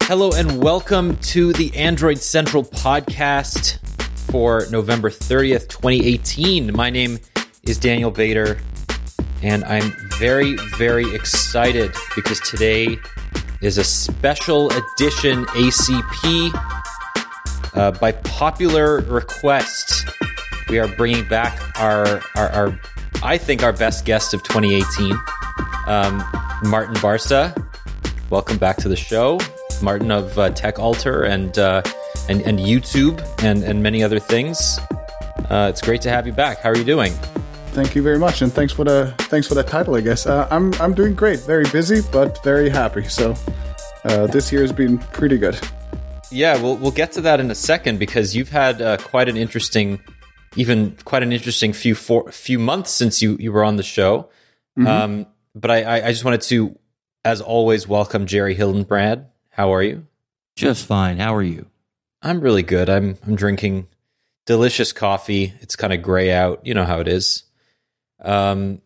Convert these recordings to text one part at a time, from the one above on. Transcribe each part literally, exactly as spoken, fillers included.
Hello and welcome to the Android Central podcast for November thirtieth, twenty eighteen. My name is Daniel Bader, and I'm very, very excited because today is a special edition A C P. Uh, by popular request, we are bringing back our, our, our I think, our best guest of twenty eighteen, um, Martin Barca. Welcome back to the show. Martin of uh, TechAltar and, uh, and and YouTube and, and many other things. Uh, it's great to have you back. How are you doing? Thank you very much, and thanks for the thanks for the title. I guess uh, I'm I'm doing great. Very busy, but very happy. So uh, this year has been pretty good. Yeah, we'll we'll get to that in a second because you've had uh, quite an interesting, even quite an interesting few for, few months since you, you were on the show. Mm-hmm. Um, but I, I just wanted to, as always, welcome Jerry Hildenbrand. How are you? Just fine. How are you? I'm really good. I'm I'm drinking delicious coffee. It's kind of gray out. You know how it is. Um,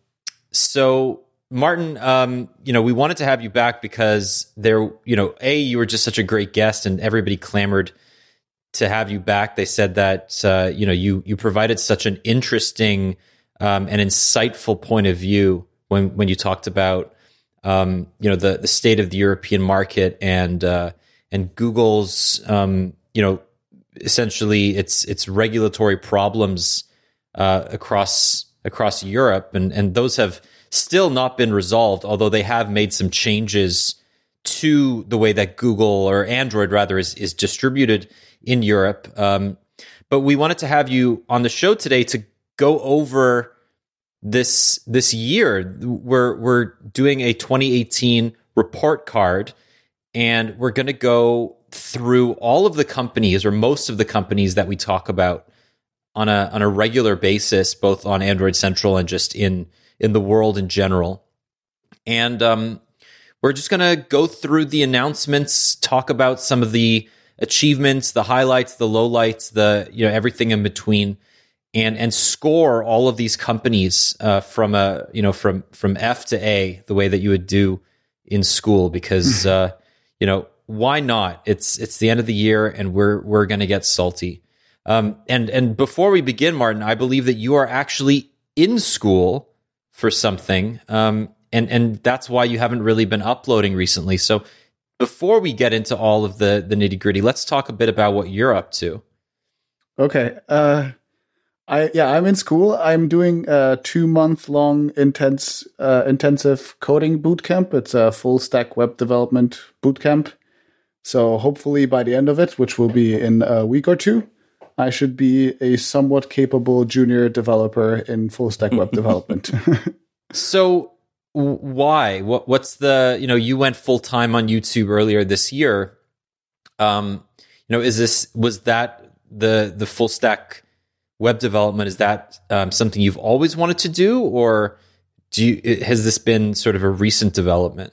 so Martin, um, you know, we wanted to have you back because there, you know, A, you were just such a great guest, and everybody clamored to have you back. They said that uh, you know you you provided such an interesting um, and insightful point of view when when you talked about. Um, you know, the, the state of the European market and uh, and Google's, um, you know, essentially its its regulatory problems uh, across across Europe, and and those have still not been resolved. Although they have made some changes to the way that Google, or Android rather, is is distributed in Europe. Um, but we wanted to have you on the show today to go over This this year. We're we're doing a twenty eighteen report card, and we're going to go through all of the companies, or most of the companies, that we talk about on a on a regular basis, both on Android Central and just in in the world in general. And um, we're just going to go through the announcements, talk about some of the achievements, the highlights, the lowlights, the you know everything in between. And and score all of these companies uh, from a you know from from F to A, the way that you would do in school, because uh, you know why not? It's it's the end of the year, and we're we're going to get salty. Um, and and before we begin, Martin, I believe that you are actually in school for something, um, and and that's why you haven't really been uploading recently. So before we get into all of the the nitty gritty, let's talk a bit about what you're up to. Okay. Uh I yeah, I'm in school. I'm doing a two month long intense uh, intensive coding bootcamp. It's a full stack web development bootcamp. So hopefully by the end of it, which will be in a week or two, I should be a somewhat capable junior developer in full stack web development. So why? What what's the you know you went full time on YouTube earlier this year. Um, you know, is this was that the the full stack web development, is that um, something you've always wanted to do, or do you, has this been sort of a recent development?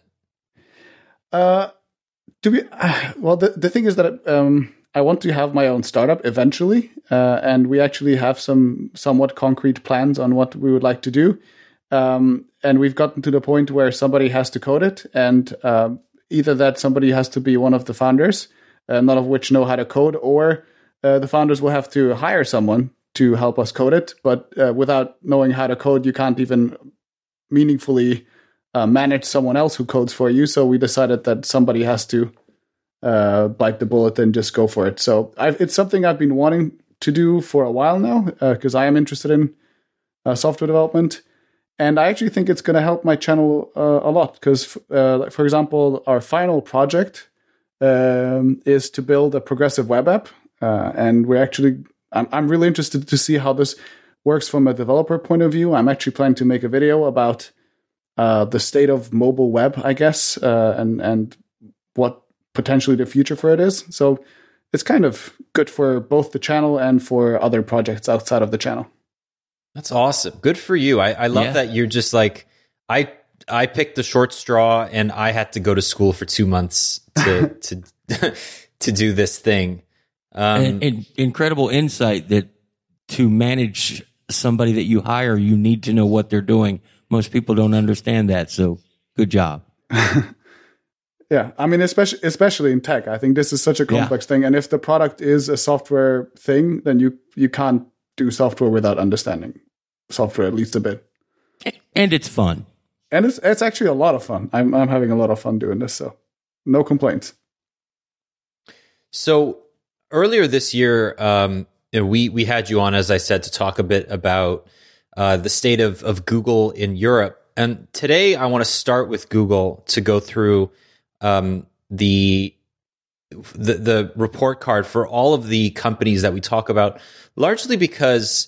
Uh, to be uh, well, the the thing is that um, I want to have my own startup eventually, uh, and we actually have some somewhat concrete plans on what we would like to do. Um, and we've gotten to the point where somebody has to code it, and uh, either that somebody has to be one of the founders, uh, none of which know how to code, or uh, the founders will have to hire someone to help us code it. But uh, without knowing how to code, you can't even meaningfully uh, manage someone else who codes for you. So we decided that somebody has to uh, bite the bullet and just go for it. So I've, it's something I've been wanting to do for a while now, because uh, I am interested in uh, software development. And I actually think it's going to help my channel uh, a lot, because, uh, for example, our final project um, is to build a progressive web app. Uh, and we're actually... I'm I'm really interested to see how this works from a developer point of view. I'm actually planning to make a video about uh, the state of mobile web, I guess, uh, and and what potentially the future for it is. So it's kind of good for both the channel and for other projects outside of the channel. That's awesome. Good for you. I, I love yeah. that you're just like, I I picked the short straw, and I had to go to school for two months to to to do this thing. Um, and, and incredible insight that to manage somebody that you hire, you need to know what they're doing. Most people don't understand that. So good job. Yeah, I mean, especially especially in tech, I think this is such a complex yeah. thing. And if the product is a software thing, then you you can't do software without understanding software at least a bit. And it's fun. And it's it's actually a lot of fun. I'm I'm having a lot of fun doing this, so no complaints. So earlier this year, um, we we had you on, as I said, to talk a bit about uh, the state of of Google in Europe. And today, I want to start with Google to go through um, the, the the report card for all of the companies that we talk about, largely because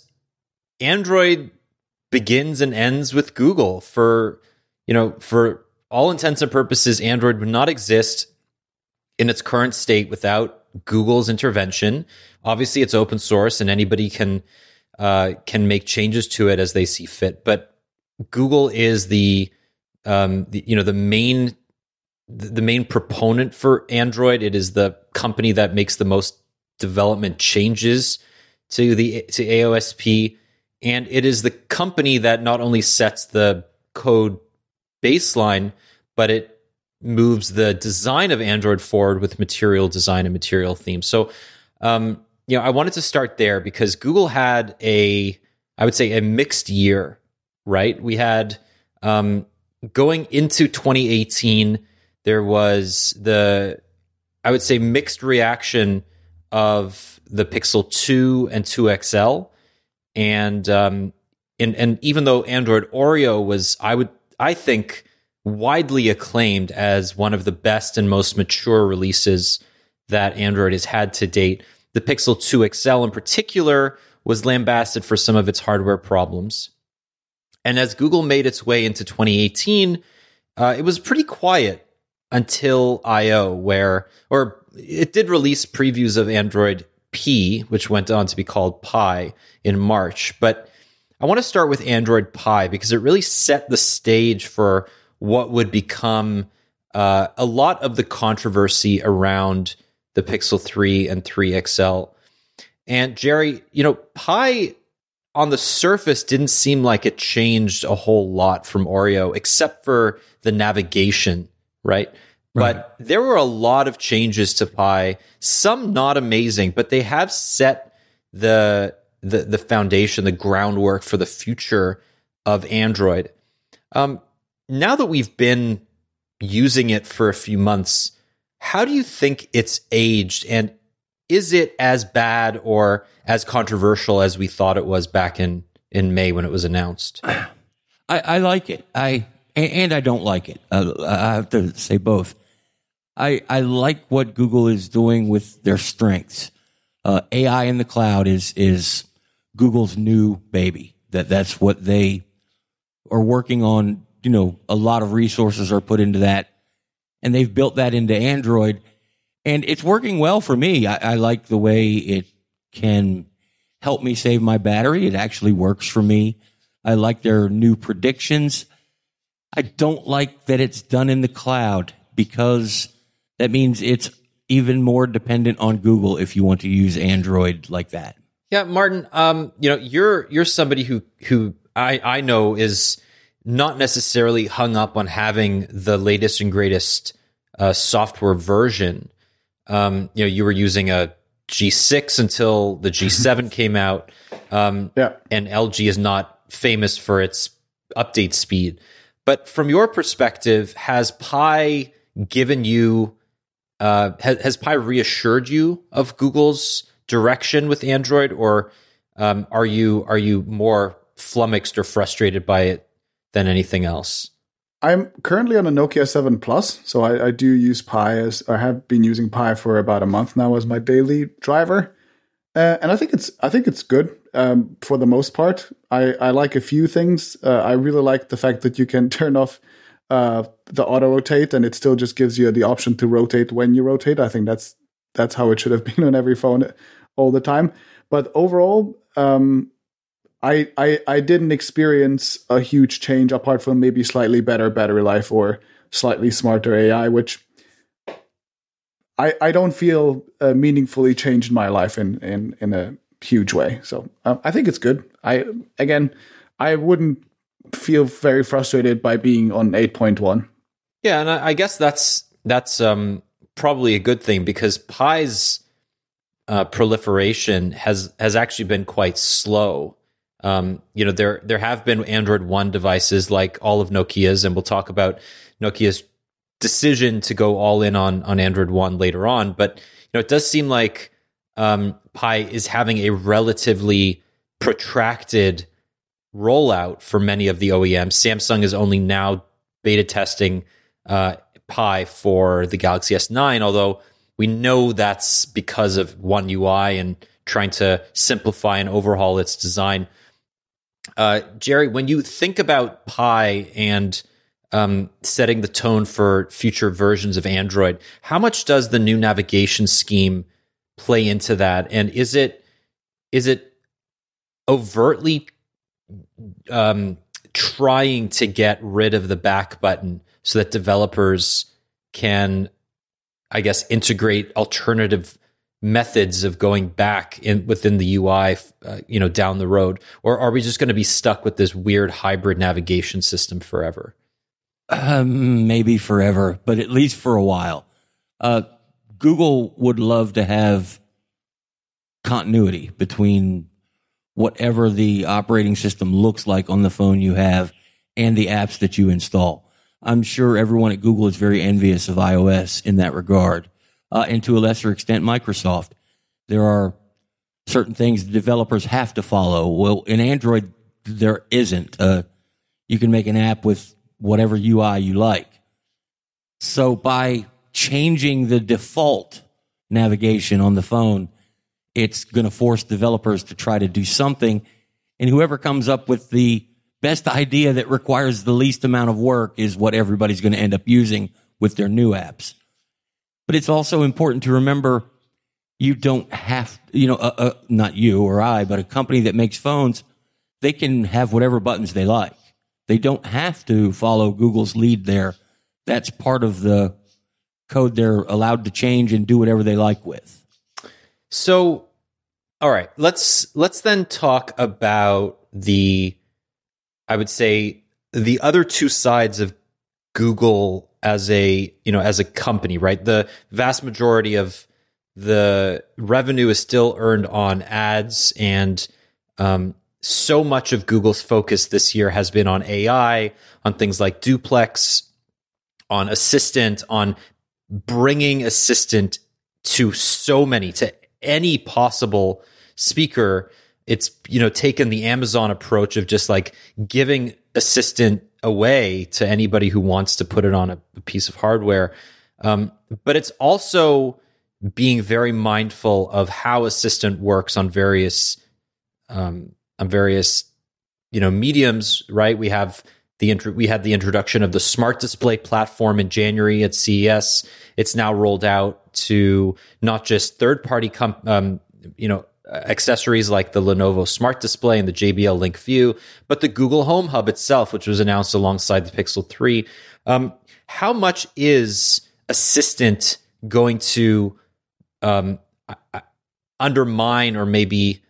Android begins and ends with Google. For you know, for all intents and purposes, Android would not exist in its current state without Google's intervention. Obviously, it's open source, and anybody can uh, can make changes to it as they see fit. But Google is the, um, the you know the main the main proponent for Android. It is the company that makes the most development changes to the to A O S P, and it is the company that not only sets the code baseline, but it moves the design of Android forward with material design and material themes. So, um, you know, I wanted to start there because Google had a, I would say, a mixed year, right? We had um, going into twenty eighteen, there was the, I would say, mixed reaction of the Pixel two and two X L, and um, and and even though Android Oreo was, I would, I think, widely acclaimed as one of the best and most mature releases that Android has had to date, the Pixel two X L in particular was lambasted for some of its hardware problems. And as Google made its way into twenty eighteen, uh, it was pretty quiet until I O, where, or it did release previews of Android P, which went on to be called Pie in March. But I want to start with Android Pie because it really set the stage for what would become uh, a lot of the controversy around the Pixel three and three X L. And Jerry, you know, Pie on the surface didn't seem like it changed a whole lot from Oreo, except for the navigation, right? Right. But there were a lot of changes to Pie, some not amazing, but they have set the the, the foundation, the groundwork for the future of Android. Um, Now that we've been using it for a few months, how do you think it's aged? And is it as bad or as controversial as we thought it was back in, in May when it was announced? I, I like it. I and I don't like it. Uh, I have to say both. I, I like what Google is doing with their strengths. Uh, A I in the cloud is is Google's new baby. That that's what they are working on. You know, a lot of resources are put into that, and they've built that into Android, and it's working well for me. I, I like the way it can help me save my battery. It actually works for me. I like their new predictions. I don't like that it's done in the cloud because that means it's even more dependent on Google if you want to use Android like that. Yeah, Martin, um, you know, you're you're somebody who who I, I know is not necessarily hung up on having the latest and greatest uh, software version. Um, you know, you were using a G six until the G seven came out, um, yeah. and L G is not famous for its update speed. But from your perspective, has Pie given you, uh, has, has Pie reassured you of Google's direction with Android, or um, are you are you more flummoxed or frustrated by it than anything else? I'm currently on a Nokia seven Plus, so I, I do use Pie as I have been using Pie for about a month now as my daily driver, uh, and I think it's I think it's good um, for the most part. I, I like a few things. Uh, I really like the fact that you can turn off uh, the auto rotate, and it still just gives you the option to rotate when you rotate. I think that's that's how it should have been on every phone all the time. But overall, um, I, I I didn't experience a huge change apart from maybe slightly better battery life or slightly smarter A I, which I I don't feel uh, meaningfully changed my life in in in a huge way. So uh, I think it's good. I again I wouldn't feel very frustrated by being on eight point one. Yeah, and I, I guess that's that's um, probably a good thing, because Pi's uh, proliferation has has actually been quite slow. Um, you know, there there have been Android One devices like all of Nokia's, and we'll talk about Nokia's decision to go all in on on Android One later on. But you know, it does seem like um, Pi is having a relatively protracted rollout for many of the O E Ms. Samsung is only now beta testing uh, Pi for the Galaxy S nine, although we know that's because of One U I and trying to simplify and overhaul its design. Uh, Jerry, when you think about Pi and um, setting the tone for future versions of Android, how much does the new navigation scheme play into that? And is it is it overtly um, trying to get rid of the back button so that developers can, I guess, integrate alternative methods of going back in within the U I, uh, you know, down the road? Or are we just going to be stuck with this weird hybrid navigation system forever? Um, maybe forever, but at least for a while. Uh, Google would love to have continuity between whatever the operating system looks like on the phone you have and the apps that you install. I'm sure everyone at Google is very envious of iOS in that regard. Uh, and to a lesser extent, Microsoft. There are certain things the developers have to follow. Well, in Android, there isn't. Uh, you can make an app with whatever U I you like. So by changing the default navigation on the phone, it's going to force developers to try to do something. And whoever comes up with the best idea that requires the least amount of work is what everybody's going to end up using with their new apps. But it's also important to remember you don't have, you know, uh, uh, not you or I, but a company that makes phones, they can have whatever buttons they like. They don't have to follow Google's lead there. That's part of the code they're allowed to change and do whatever they like with. So, all right, let's let's then talk about the, I would say, the other two sides of Google as a, you know, as a company, right? The vast majority of the revenue is still earned on ads, and um, so much of Google's focus this year has been on A I, on things like Duplex, on Assistant, on bringing Assistant to so many, to any possible speaker. It's, you know, taken the Amazon approach of just like giving Assistant away to anybody who wants to put it on a, a piece of hardware. Um, but it's also being very mindful of how Assistant works on various, um, on various, you know, mediums, right? We have the intro- we had the introduction of the Smart Display platform in January at C E S. It's now rolled out to not just third-party, com- um, you know, accessories like the Lenovo Smart Display and the J B L Link View, but the Google Home Hub itself, which was announced alongside the Pixel three. Um, how much is Assistant going to um, undermine or maybe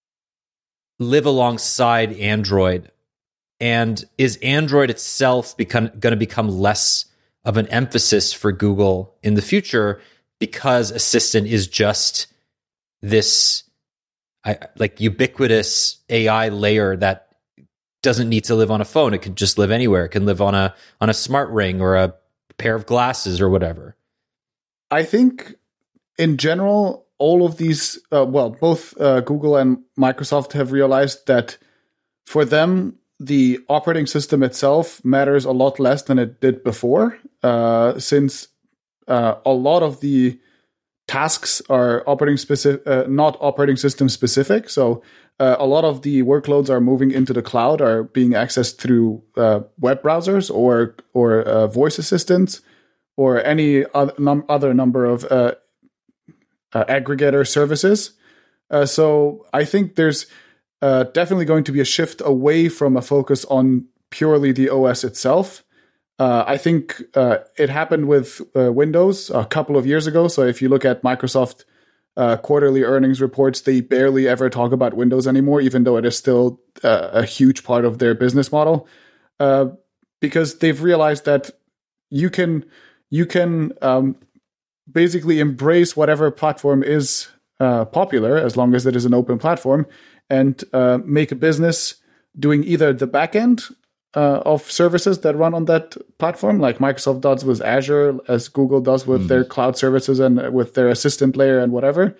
live alongside Android? And is Android itself become, going to become less of an emphasis for Google in the future because Assistant is just this I, like ubiquitous A I layer that doesn't need to live on a phone? It can just live anywhere. It can live on a on a smart ring or a pair of glasses or whatever. I think in general, all of these, uh, well, both uh, Google and Microsoft have realized that for them, the operating system itself matters a lot less than it did before, uh, since uh, a lot of the tasks are operating specific, uh, not operating system specific. So uh, a lot of the workloads are moving into the cloud, are being accessed through uh, web browsers or or uh, voice assistants or any other, num- other number of uh, uh, aggregator services. Uh, so I think there's uh, definitely going to be a shift away from a focus on purely the O S itself. Uh, I think uh, it happened with uh, Windows a couple of years ago. So if you look at Microsoft uh, quarterly earnings reports, they barely ever talk about Windows anymore, even though it is still uh, a huge part of their business model, uh, because they've realized that you can you can um, basically embrace whatever platform is uh, popular, as long as it is an open platform, and uh, make a business doing either the back end uh, of services that run on that platform, like Microsoft does with Azure, as Google does with mm. their cloud services and with their assistant layer and whatever.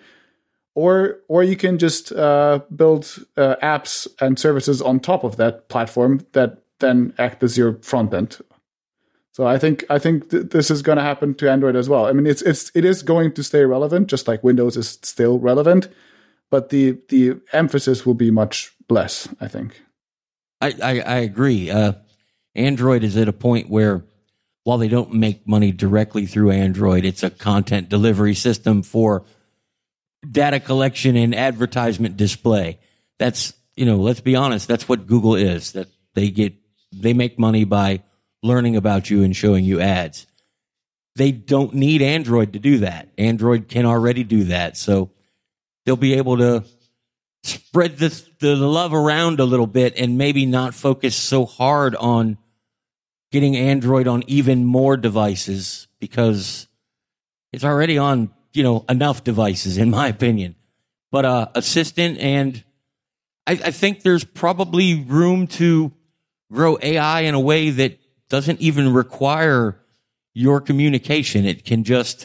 Or or you can just uh, build uh, apps and services on top of that platform that then act as your front end. So I think I think th- this is going to happen to Android as well. I mean, it's it's it is going to stay relevant, just like Windows is still relevant, but the the emphasis will be much less, I think. I I, I agree. Uh, Android is at a point where, while they don't make money directly through Android, it's a content delivery system for data collection and advertisement display. That's, you know, let's be honest, that's what Google is. That they get, they make money by learning about you and showing you ads. They don't need Android to do that. Android can already do that. So they'll be able to spread this, the love around a little bit and maybe not focus so hard on getting Android on even more devices, because it's already on, you know, enough devices, in my opinion. But uh, Assistant, and I, I think there's probably room to grow A I in a way that doesn't even require your communication. It can just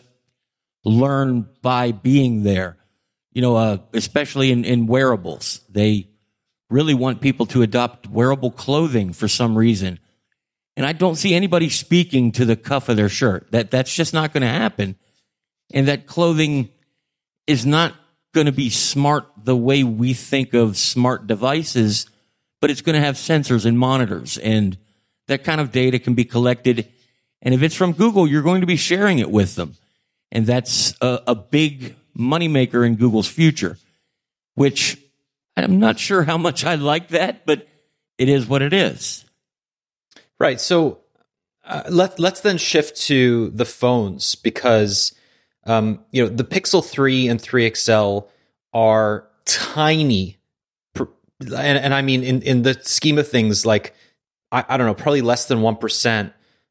learn by being there. You know, uh, especially in, in wearables. They really want people to adopt wearable clothing for some reason. And I don't see anybody speaking to the cuff of their shirt. That That's just not going to happen. And that clothing is not going to be smart the way we think of smart devices, but it's going to have sensors and monitors, and that kind of data can be collected. And if it's from Google, you're going to be sharing it with them. And that's a, a big moneymaker in Google's future, which I'm not sure how much I like that, but it is what it is. Right. So uh, let, let's then shift to the phones, because Um, you know, the Pixel three and three X L are tiny, and, and I mean, in, in the scheme of things, like, I, I don't know, probably less than one percent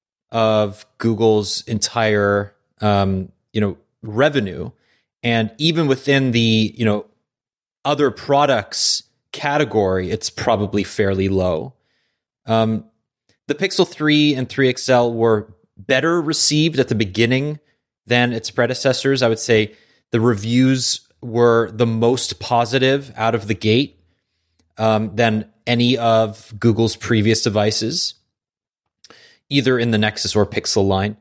of Google's entire, um, you know, revenue. And even within the, you know, other products category, it's probably fairly low. Um, the Pixel three and three X L were better received at the beginning than its predecessors. I would say the reviews were the most positive out of the gate um, than any of Google's previous devices, either in the Nexus or Pixel line.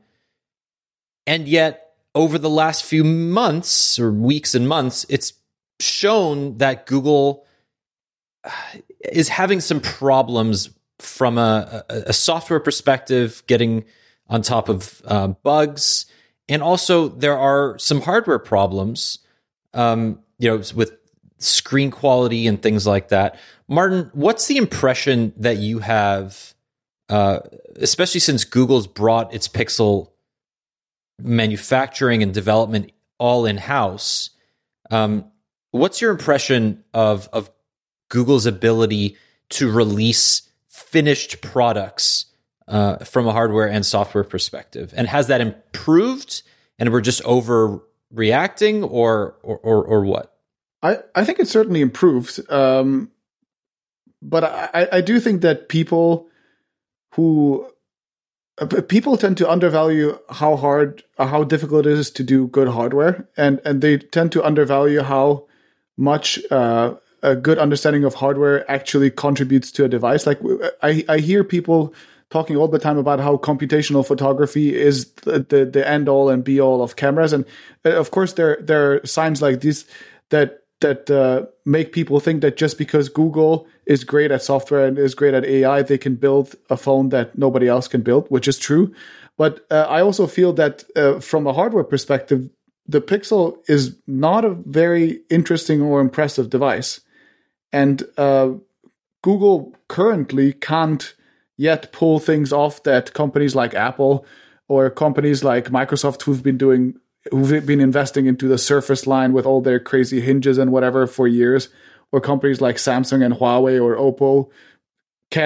And yet, over the last few months or weeks and months, it's shown that Google is having some problems from a, a, a software perspective, getting on top of uh, bugs. And also, there are some hardware problems, um, you know, with screen quality and things like that. Martin, what's the impression that you have, uh, especially since Google's brought its Pixel manufacturing and development all in-house? Um, what's your impression of of Google's ability to release finished products Uh, from a hardware and software perspective? And has that improved, and we're just overreacting, or or or, or what? I, I think it certainly improved. Um, but I, I do think that people who uh, people tend to undervalue how hard, uh, how difficult it is to do good hardware, and and they tend to undervalue how much uh, a good understanding of hardware actually contributes to a device. Like I, I hear people talking all the time about how computational photography is the, the, the end all and be all of cameras. And uh, of course, there, there are signs like this that that uh, make people think that just because Google is great at software and is great at A I, they can build a phone that nobody else can build, which is true. But uh, I also feel that uh, from a hardware perspective, the Pixel is not a very interesting or impressive device. And uh, Google currently can't yet pull things off that companies like Apple or companies like Microsoft, who've been doing, who've been investing into the Surface line with all their crazy hinges and whatever for years, or companies like Samsung and Huawei or Oppo can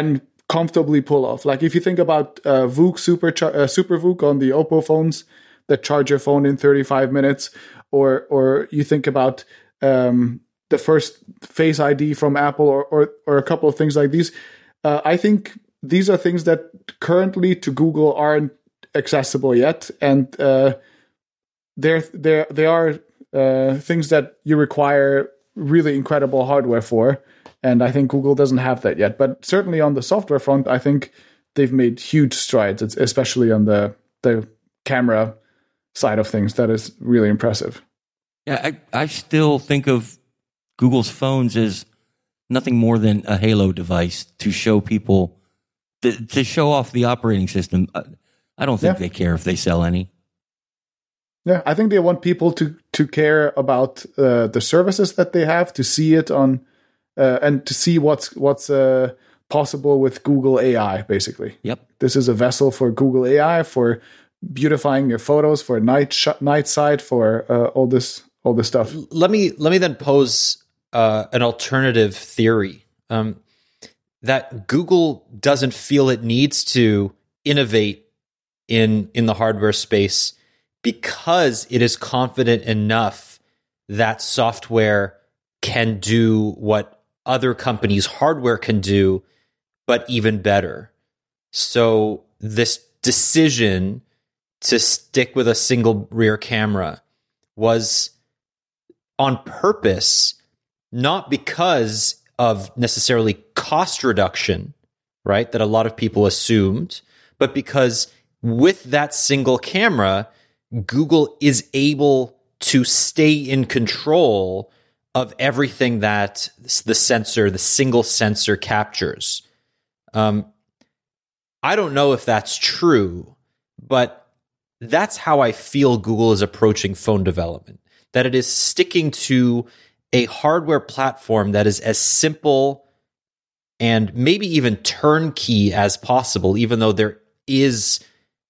comfortably pull off. Like if you think about uh, V O O C Super uh, Super V O O C on the Oppo phones that charge your phone in thirty-five minutes, or or you think about um, the first Face I D from Apple, or or, or a couple of things like these. Uh, I think these are things that currently to Google aren't accessible yet, and uh, they're they they are uh, things that you require really incredible hardware for. And I think Google doesn't have that yet. But certainly on the software front, I think they've made huge strides, it's especially on the, the camera side of things. That is really impressive. Yeah, I, I still think of Google's phones as nothing more than a Halo device to show people, to, to show off the operating system. I don't think yeah. they care if they sell any. Yeah, I think they want people to, to care about uh, the services that they have, to see it on... Uh, and to see what's what's uh, possible with Google A I, basically. Yep. This is a vessel for Google A I, for beautifying your photos, for night sh- night sight, for uh, all this all this stuff. Let me let me then pose uh, an alternative theory um, that Google doesn't feel it needs to innovate in in the hardware space because it is confident enough that software can do what other companies' hardware can do, but even better. So this decision to stick with a single rear camera was on purpose, not because of necessarily cost reduction, right, that a lot of people assumed, but because with that single camera, Google is able to stay in control of everything that the sensor, the single sensor captures. Um, I don't know if that's true, but that's how I feel Google is approaching phone development, that it is sticking to a hardware platform that is as simple and maybe even turnkey as possible, even though there is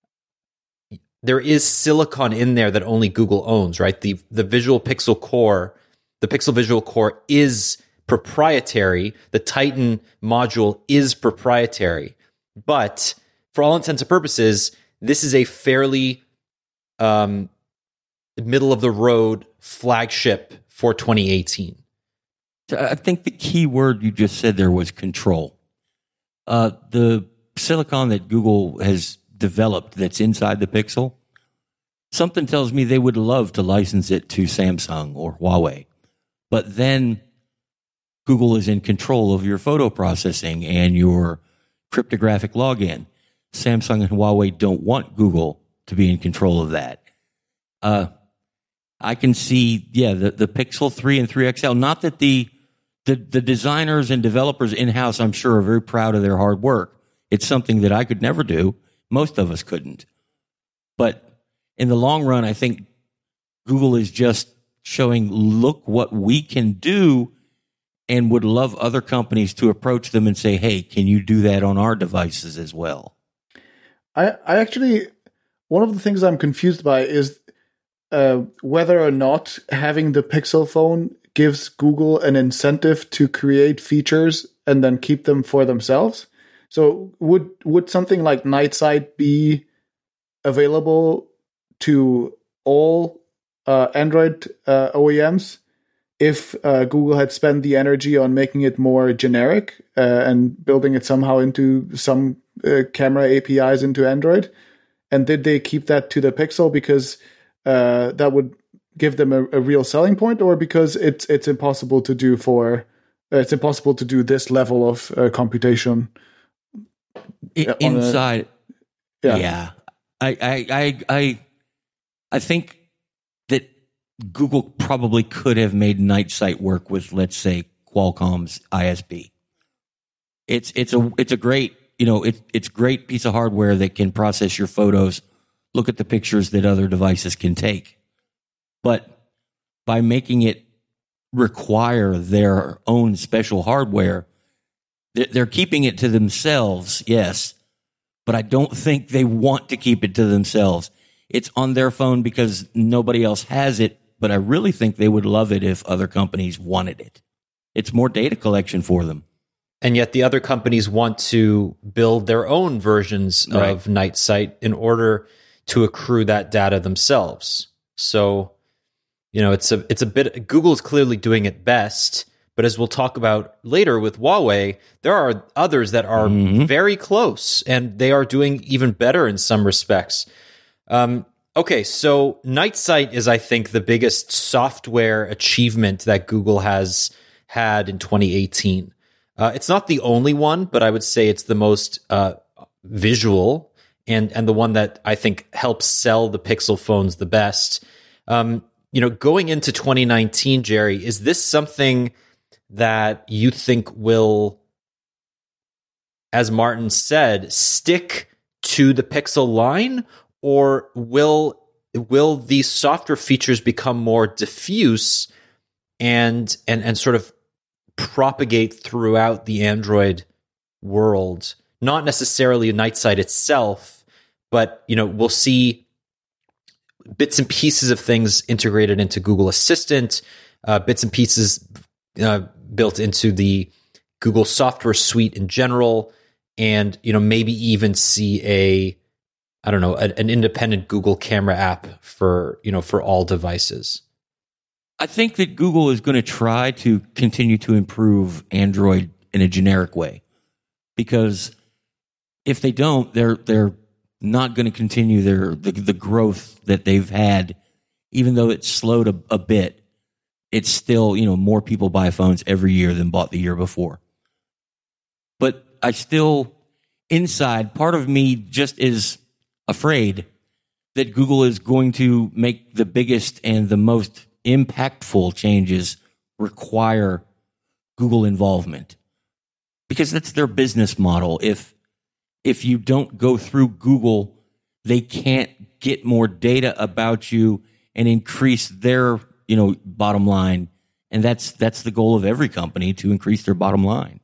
there is silicon in there that only Google owns, right? The the Visual Pixel Core The Pixel Visual Core is proprietary. The Titan module is proprietary. But for all intents and purposes, this is a fairly um, middle-of-the-road flagship for twenty eighteen. I think the key word you just said there was control. Uh, the silicon that Google has developed that's inside the Pixel, something tells me they would love to license it to Samsung or Huawei. But then Google is in control of your photo processing and your cryptographic login. Samsung and Huawei don't want Google to be in control of that. Uh, I can see, yeah, the, the Pixel three and three X L, not that the, the, the designers and developers in-house, I'm sure, are very proud of their hard work. It's something that I could never do. Most of us couldn't. But in the long run, I think Google is just showing, look what we can do, and would love other companies to approach them and say, hey, can you do that on our devices as well? I, I actually, one of the things I'm confused by is uh, whether or not having the Pixel phone gives Google an incentive to create features and then keep them for themselves. So would would something like Night Sight be available to all Uh, Android uh, O E Ms if uh, Google had spent the energy on making it more generic uh, and building it somehow into some uh, camera A P Is into Android? And did they keep that to the Pixel because uh, that would give them a, a real selling point, or because it's it's impossible to do for uh, it's impossible to do this level of uh, computation I, inside? A, yeah, yeah. I I I I, I think that Google probably could have made Night Sight work with, let's say, Qualcomm's I S P. It's it's a it's a great you know it, it's great piece of hardware that can process your photos, look at the pictures that other devices can take. But by making it require their own special hardware, they're keeping it to themselves, yes, but I don't think they want to keep it to themselves. It's on their phone because nobody else has it, but I really think they would love it if other companies wanted it. It's more data collection for them. and yet the other companies want to build their own versions Right. of Night Sight in order to accrue that data themselves. So, you know, it's a it's a bit. Google is clearly doing it best, but as we'll talk about later with Huawei, there are others that are Mhm. very close, and they are doing even better in some respects. Um, okay, so Night Sight is, I think, the biggest software achievement that Google has had in twenty eighteen. Uh, it's not the only one, but I would say it's the most uh, visual and and the one that I think helps sell the Pixel phones the best. Um, you know, going into twenty nineteen, Jerry, is this something that you think will, as Martin said, stick to the Pixel line, or will will these software features become more diffuse and and and sort of propagate throughout the Android world? Not necessarily Night Sight itself, but you know, we'll see bits and pieces of things integrated into Google Assistant, uh, bits and pieces uh, built into the Google software suite in general, and you know, maybe even see a, I don't know, a, an independent Google camera app for, you know, for all devices. I think that Google is going to try to continue to improve Android in a generic way, because if they don't, they're they're not going to continue their the, the growth that they've had, even though it's slowed a, a bit. It's still, you know, more people buy phones every year than bought the year before. But I still, inside, part of me just is afraid that Google is going to make the biggest and the most impactful changes require Google involvement, because that's their business model. If if you don't go through Google, they can't get more data about you and increase their, you know, bottom line. And that's that's the goal of every company, to increase their bottom line.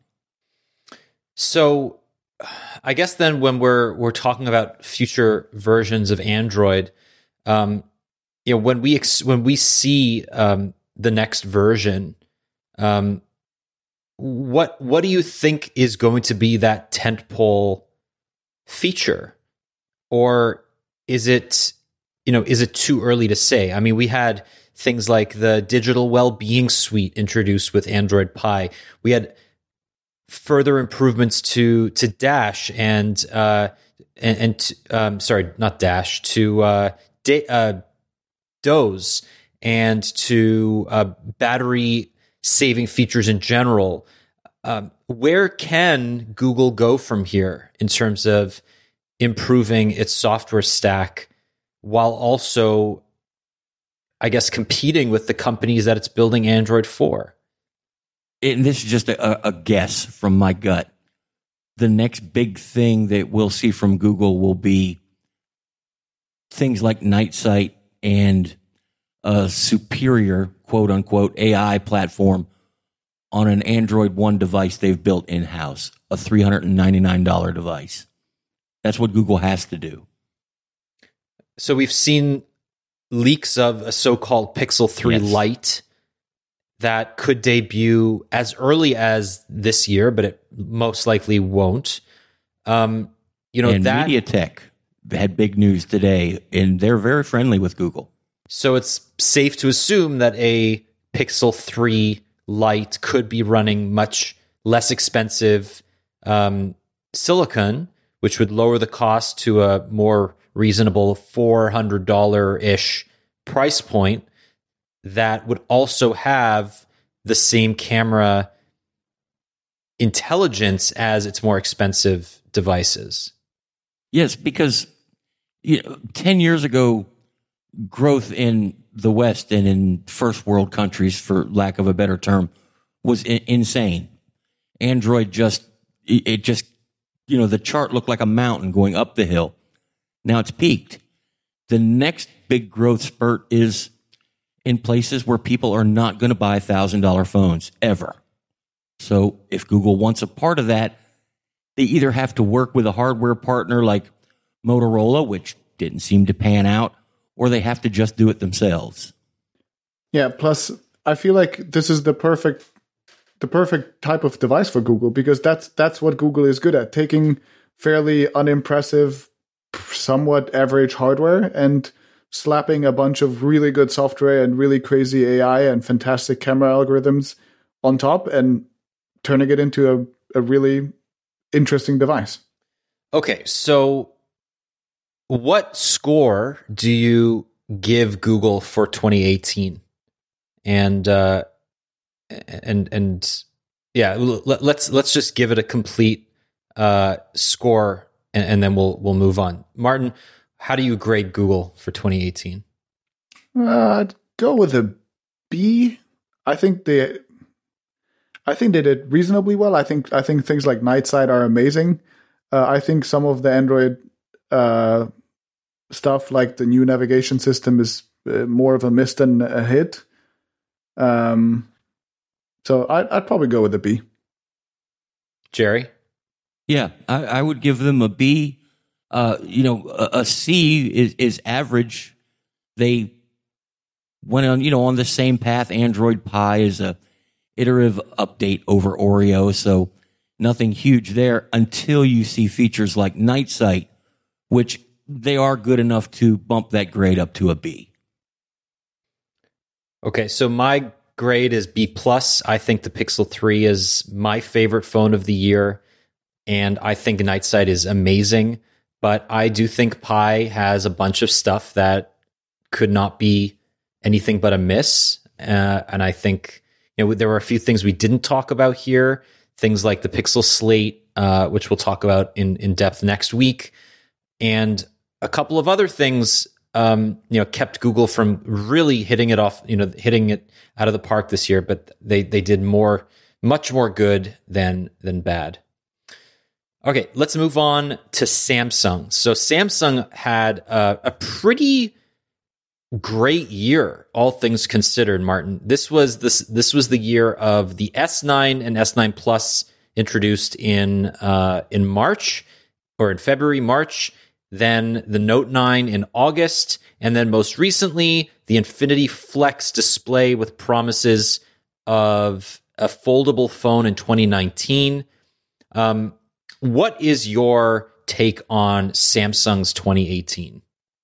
So I guess then when we're we're talking about future versions of Android, um, you know, when we ex- when we see um, the next version, um, what what do you think is going to be that tentpole feature, or is it, you know, is it too early to say? I mean, we had things like the digital well-being suite introduced with Android Pie. We had further improvements to to Dash and uh, and, and um, sorry, not Dash, to uh, da- uh, Doze, and to uh, battery saving features in general. Um, where can Google go from here in terms of improving its software stack, while also, I guess, competing with the companies that it's building Android for? And this is just a, a guess from my gut. The next big thing that we'll see from Google will be things like Night Sight and a superior, quote unquote, A I platform on an Android One device they've built in-house, a three hundred ninety-nine dollars device. That's what Google has to do. So we've seen leaks of a so-called Pixel three Yes. Lite that could debut as early as this year, but it most likely won't. Um, you know, and that MediaTek had big news today, and they're very friendly with Google. So it's safe to assume that a Pixel three Lite could be running much less expensive um, silicon, which would lower the cost to a more reasonable four hundred dollars-ish price point, that would also have the same camera intelligence as its more expensive devices. Yes, because you know, ten years ago, growth in the West and in first world countries, for lack of a better term, was I- insane. Android just, it it just, you know, the chart looked like a mountain going up the hill. Now it's peaked. The next big growth spurt is in places where people are not going to buy one thousand dollars phones ever. So if Google wants a part of that, they either have to work with a hardware partner like Motorola, which didn't seem to pan out, or they have to just do it themselves. Yeah, plus I feel like this is the perfect the perfect type of device for Google, because that's that's what Google is good at, taking fairly unimpressive, somewhat average hardware and slapping a bunch of really good software and really crazy A I and fantastic camera algorithms on top and turning it into a, a really interesting device. Okay, so what score do you give Google for twenty eighteen? And uh, and and yeah, let's let's just give it a complete uh, score, and, and then we'll we'll move on. Martin, how do you grade Google for twenty eighteen? Uh, I'd go with a B. I think they, I think they did reasonably well. I think I think things like Nightside are amazing. Uh, I think some of the Android uh, stuff, like the new navigation system, is uh, more of a miss than a hit. Um, so I'd, I'd probably go with a B. Jerry? Yeah, I, I would give them a B. Uh, you know, a, a C is, is average. They went on, you know, on the same path. Android Pie is a iterative update over Oreo, so nothing huge there until you see features like Night Sight, which they are good enough to bump that grade up to a B. Okay, so my grade is B plus. I think the Pixel three is my favorite phone of the year, and I think Night Sight is amazing. But I do think Pi has a bunch of stuff that could not be anything but a miss. Uh, and I think, you know, there were a few things we didn't talk about here. Things like the Pixel Slate, uh, which we'll talk about in, in depth next week. And a couple of other things, um, you know, kept Google from really hitting it off, you know, hitting it out of the park this year. But they they did more, much more good than than bad. Okay, let's move on to Samsung. So Samsung had a, a pretty great year, all things considered, Martin. This was this this was the year of the S nine and S nine Plus introduced in uh, in March or in February, March. Then the Note nine in August, and then most recently the Infinity Flex display with promises of a foldable phone in twenty nineteen. Um, what is your take on Samsung's twenty eighteen?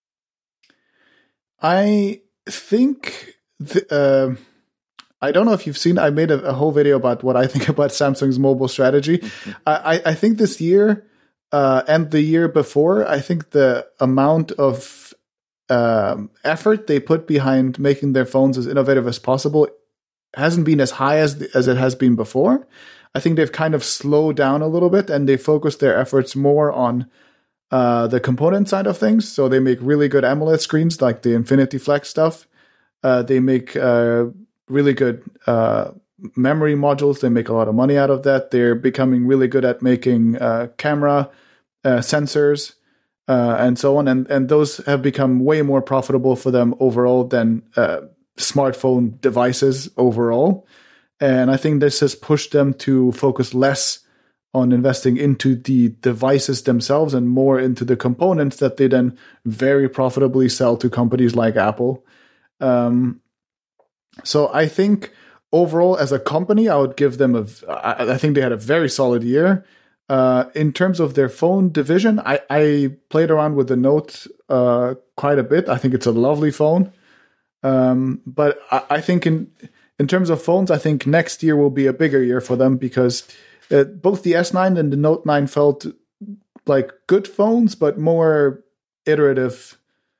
I think, th- uh, I don't know if you've seen, I made a, a whole video about what I think about Samsung's mobile strategy. Mm-hmm. I, I think this year uh, and the year before, I think the amount of um, effort they put behind making their phones as innovative as possible hasn't been as high as, as it has been before. I think they've kind of slowed down a little bit, and they focused their efforts more on Uh, the component side of things. So they make really good AMOLED screens like the Infinity Flex stuff. Uh, they make uh, really good uh, memory modules. They make a lot of money out of that. They're becoming really good at making uh, camera uh, sensors uh, and so on. And, and those have become way more profitable for them overall than uh, smartphone devices overall. And I think this has pushed them to focus less on investing into the devices themselves and more into the components that they then very profitably sell to companies like Apple. Um, so I think overall as a company, I would give them a, I think they had a very solid year. Uh, in terms of their phone division, I, I played around with the Note uh, quite a bit. I think it's a lovely phone. Um, but I, I think in, in terms of phones, I think next year will be a bigger year for them because Uh, both the S nine and the Note nine felt like good phones, but more iterative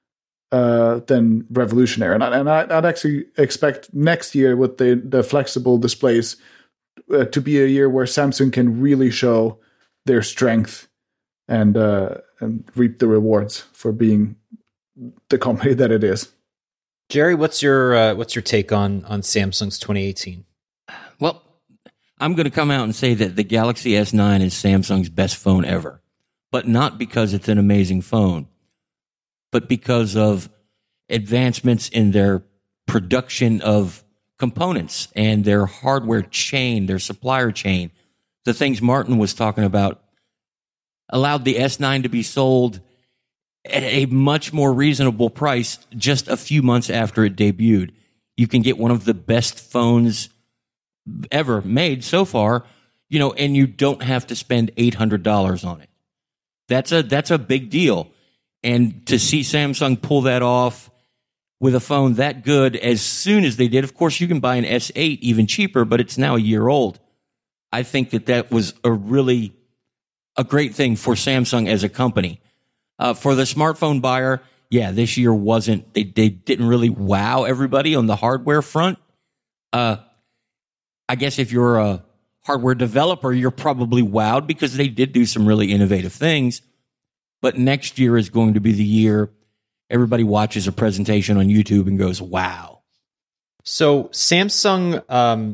uh, than revolutionary. And, I, and I, I'd actually expect next year with the, the flexible displays uh, to be a year where Samsung can really show their strength and uh, and reap the rewards for being the company that it is. Jerry, what's your uh, what's your take on on Samsung's twenty eighteen? Well, I'm going to come out and say that the Galaxy S nine is Samsung's best phone ever, but not because it's an amazing phone, but because of advancements in their production of components and their hardware chain, their supplier chain. The things Martin was talking about allowed the S nine to be sold at a much more reasonable price just a few months after it debuted. You can get one of the best phones ever made so far, you know, and you don't have to spend eight hundred dollars on it. That's a, that's a big deal. And to see Samsung pull that off with a phone that good as soon as they did, of course, you can buy an S eight even cheaper, but it's now a year old. I think that that was a really a great thing for Samsung as a company. Uh, for the smartphone buyer, yeah, this year wasn't, they, they didn't really wow everybody on the hardware front. Uh, I guess if you're a hardware developer, you're probably wowed because they did do some really innovative things. But next year is going to be the year everybody watches a presentation on YouTube and goes, wow. So Samsung um,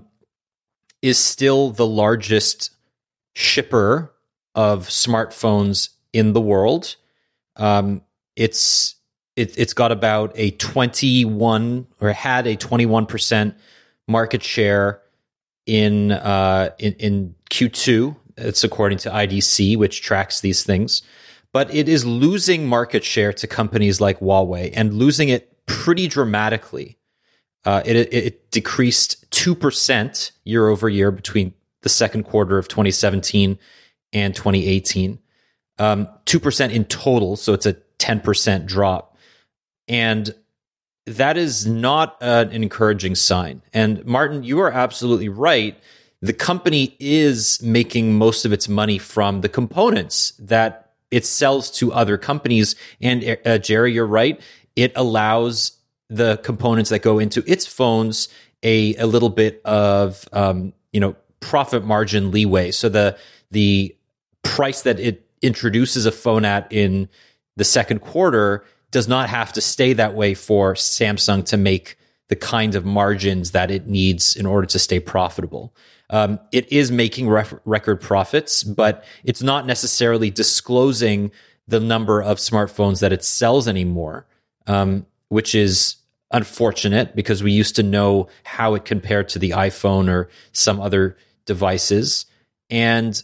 is still the largest shipper of smartphones in the world. Um, it's it, it's got about a twenty-one or had a twenty-one percent market share in uh, in, in Q two. It's according to I D C, which tracks these things. But it is losing market share to companies like Huawei and losing it pretty dramatically. Uh, it, it, it decreased two percent year over year between the second quarter of twenty seventeen and twenty eighteen. Um, two percent in total, so it's a ten percent drop. And that is not uh, an encouraging sign. And Martin, you are absolutely right. The company is making most of its money from the components that it sells to other companies. And uh, Jerry, you're right. It allows the components that go into its phones a, a little bit of um, you know profit margin leeway. So the the price that it introduces a phone at in the second quarter does not have to stay that way for Samsung to make the kind of margins that it needs in order to stay profitable. Um, it is making ref- record profits, but it's not necessarily disclosing the number of smartphones that it sells anymore, um, which is unfortunate because we used to know how it compared to the iPhone or some other devices. And,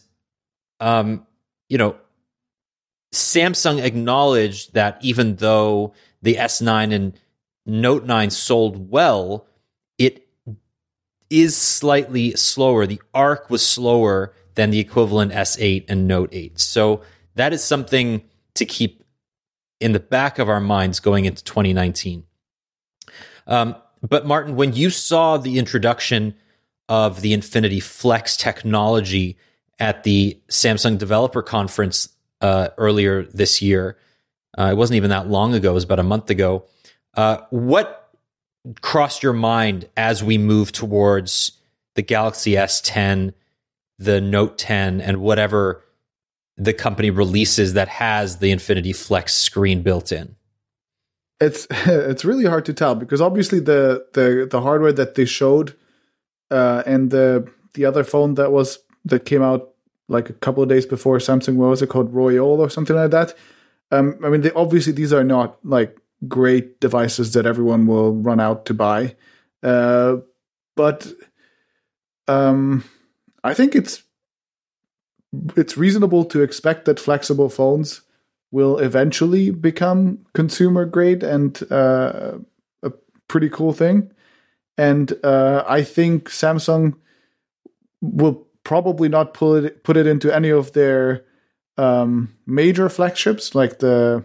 um, you know, Samsung acknowledged that even though the S nine and Note nine sold well, it is slightly slower. The arc was slower than the equivalent S eight and Note eight. So that is something to keep in the back of our minds going into twenty nineteen. Um, but Martin, when you saw the introduction of the Infinity Flex technology at the Samsung Developer Conference uh, earlier this year, uh, it wasn't even that long ago, it was about a month ago, uh, what crossed your mind as we move towards the Galaxy S ten, the Note ten, and whatever the company releases that has the Infinity Flex screen built in? It's it's really hard to tell because obviously the the, the hardware that they showed uh, and the the other phone that was that came out like a couple of days before Samsung, what was it called, Royole or something like that? Um, I mean, they, obviously these are not like great devices that everyone will run out to buy, uh, but um, I think it's it's reasonable to expect that flexible phones will eventually become consumer grade and uh, a pretty cool thing. And uh, I think Samsung will probably not put it put it into any of their um, major flagships like the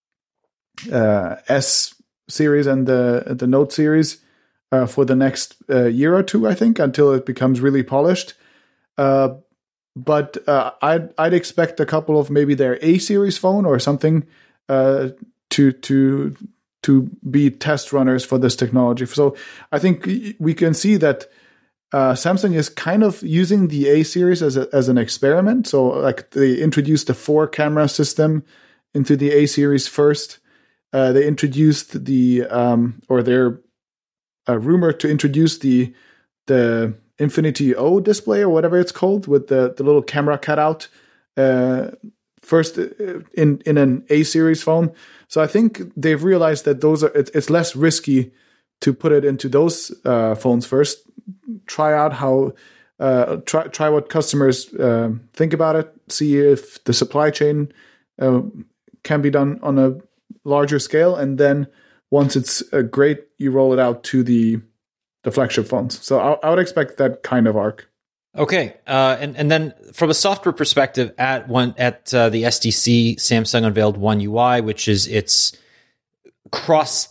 uh, S series and the the Note series uh, for the next uh, year or two, I think, until it becomes really polished. Uh, but uh, I'd I'd expect a couple of maybe their A series phone or something uh, to to to be test runners for this technology. So I think we can see that uh, Samsung is kind of using the A series as a, as an experiment. So like they introduced a four camera system into the A series first. Uh, they introduced the um, or they're uh, rumored to introduce the the Infinity O display or whatever it's called with the, the little camera cutout uh, first in in an A series phone. So I think they've realized that those are it's, it's less risky to put it into those uh, phones first. Try out how uh, try try what customers uh, think about it. See if the supply chain uh, can be done on a larger scale, and then once it's uh, great, you roll it out to the the flagship phones. So I, I would expect that kind of arc. Okay, uh, and and then from a software perspective, at one at uh, the S D C, Samsung unveiled One U I, which is its cross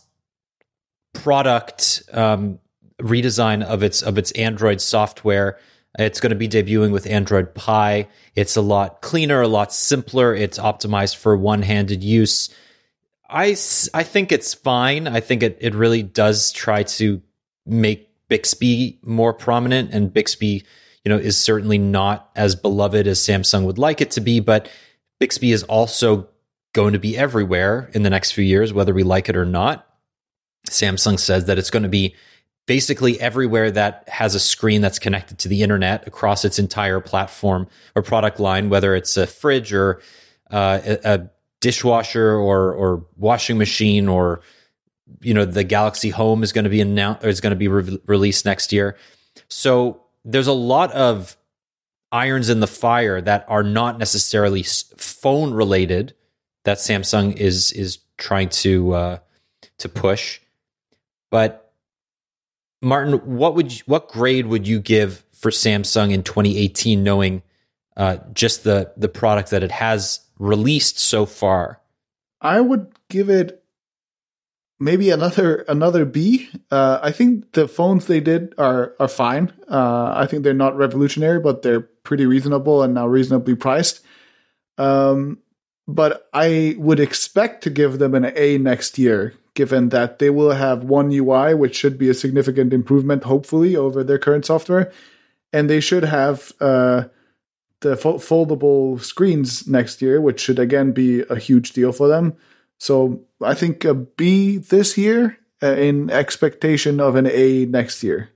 product um, redesign of its of its Android software. It's going to be debuting with Android Pie. It's a lot cleaner, a lot simpler. It's optimized for one-handed use. I, I think it's fine. I think it, it really does try to make Bixby more prominent, and Bixby, you know, is certainly not as beloved as Samsung would like it to be, but Bixby is also going to be everywhere in the next few years, whether we like it or not. Samsung says that it's going to be basically everywhere that has a screen that's connected to the internet across its entire platform or product line, whether it's a fridge or uh, a, a dishwasher or or washing machine, or you know, the Galaxy Home is going to be announced or is going to be re- released next year. So there's a lot of irons in the fire that are not necessarily phone related that Samsung is is trying to uh, to push. But Martin, what would you, what grade would you give for Samsung in twenty eighteen, knowing uh, just the the product that it has released so far? I would give it maybe another another B. Uh, I think the phones they did are are fine. Uh, I think they're not revolutionary, but they're pretty reasonable and now reasonably priced. Um, but I would expect to give them an A next year, given that they will have One U I, which should be a significant improvement, hopefully, over their current software. And they should have uh, the fo- foldable screens next year, which should, again, be a huge deal for them. So I think a B this year uh, in expectation of an A next year.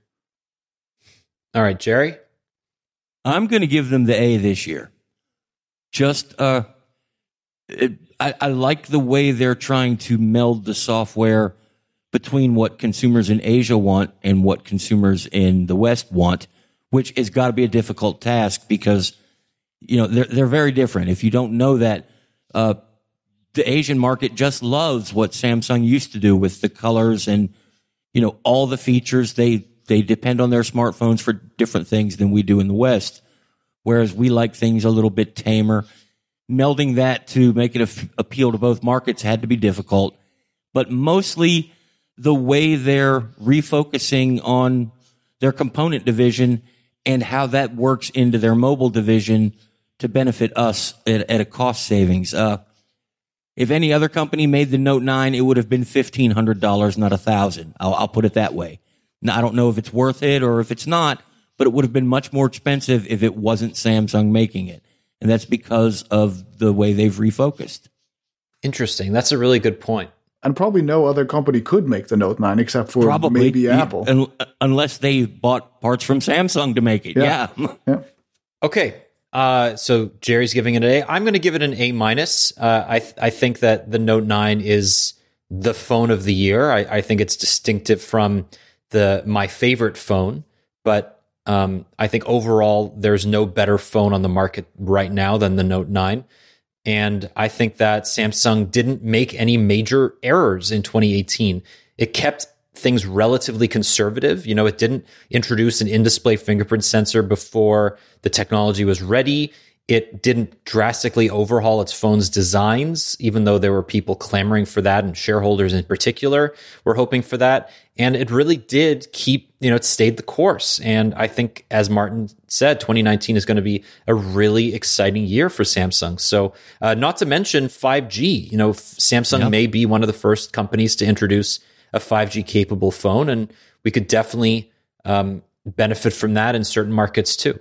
All right, Jerry? I'm going to give them the A this year. Just, uh, it, I, I like the way they're trying to meld the software between what consumers in Asia want and what consumers in the West want, which has got to be a difficult task because, you know, they're, they're very different. If you don't know that, uh, the Asian market just loves what Samsung used to do with the colors and, you know, all the features. They, they depend on their smartphones for different things than we do in the West, whereas we like things a little bit tamer. Melding that to make it a- appeal to both markets had to be difficult, but mostly the way they're refocusing on their component division and how that works into their mobile division to benefit us at, at a cost savings. Uh, if any other company made the Note nine, it would have been fifteen hundred dollars, not one thousand dollars. I'll, I'll put it that way. Now, I don't know if it's worth it or if it's not, but it would have been much more expensive if it wasn't Samsung making it. And that's because of the way they've refocused. Interesting. That's a really good point. And probably no other company could make the Note nine except for Probably, maybe yeah, Apple. Un- unless they bought parts from Samsung to make it. Yeah. Yeah. yeah. Okay. Uh, so Jerry's giving it an A. I'm going to give it an A minus. Uh, I th- I think that the Note nine is the phone of the year. I, I think it's distinctive from the my favorite phone, but Um, I think overall, there's no better phone on the market right now than the Note nine. And I think that Samsung didn't make any major errors in twenty eighteen. It kept things relatively conservative. You know, it didn't introduce an in-display fingerprint sensor before the technology was ready. It didn't drastically overhaul its phone's designs, even though there were people clamoring for that, and shareholders in particular were hoping for that. And it really did keep, you know, it stayed the course. And I think, as Martin said, twenty nineteen is going to be a really exciting year for Samsung. So uh, not to mention five G. You know, Samsung Yep. may be one of the first companies to introduce a five G capable phone, and we could definitely um, benefit from that in certain markets too.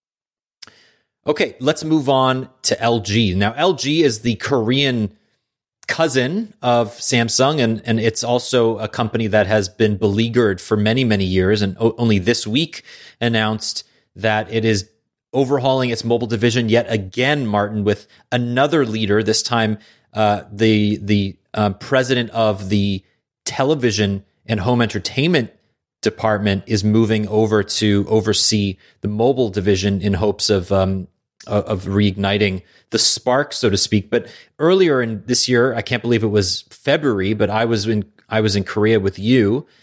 Okay, let's move on to L G. Now, L G is the Korean cousin of Samsung, and, and it's also a company that has been beleaguered for many, many years, and o- only this week announced that it is overhauling its mobile division yet again, Martin, with another leader, this time uh, the, the uh, president of the television and home entertainment department is moving over to oversee the mobile division in hopes of um, of reigniting the spark, so to speak. But earlier in this year, I can't believe it was February, but I was in I was in Korea with you,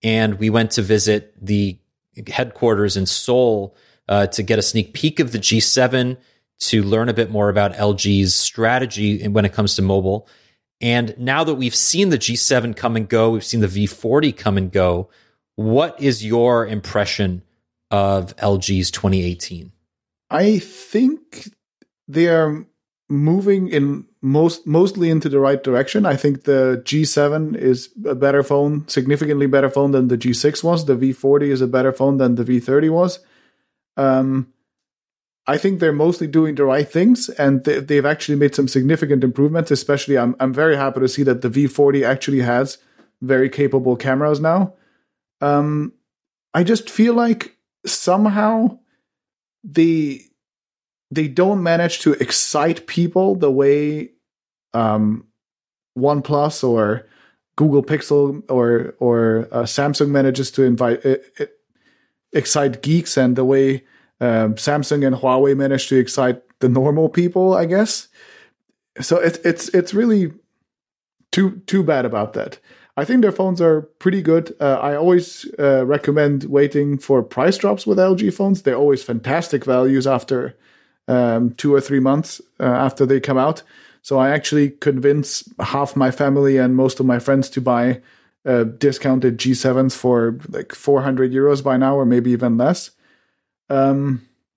and we went to visit the headquarters in Seoul uh, to get a sneak peek of the G seven, to learn a bit more about L G's strategy when it comes to mobile. And now that we've seen the G seven come and go, we've seen the V forty come and go, what is your impression of L G's twenty eighteen? I think they are moving in most mostly into the right direction. I think the G seven is a better phone, significantly better phone than the G six was. The V forty is a better phone than the V thirty was. Um, I think they're mostly doing the right things, and they, they've actually made some significant improvements. Especially, I'm I'm very happy to see that the V forty actually has very capable cameras now. Um, I just feel like somehow they they don't manage to excite people the way um, OnePlus or Google Pixel or or uh, Samsung manages to invite uh, excite geeks, and the way Um, Samsung and Huawei managed to excite the normal people, I guess. So it's it's it's really too too bad about that. I think their phones are pretty good. Uh, I always uh, recommend waiting for price drops with L G phones. They're always fantastic values after um, two or three months uh, after they come out. So I actually convince half my family and most of my friends to buy uh, discounted G sevens for like four hundred euros by now, or maybe even less. Um,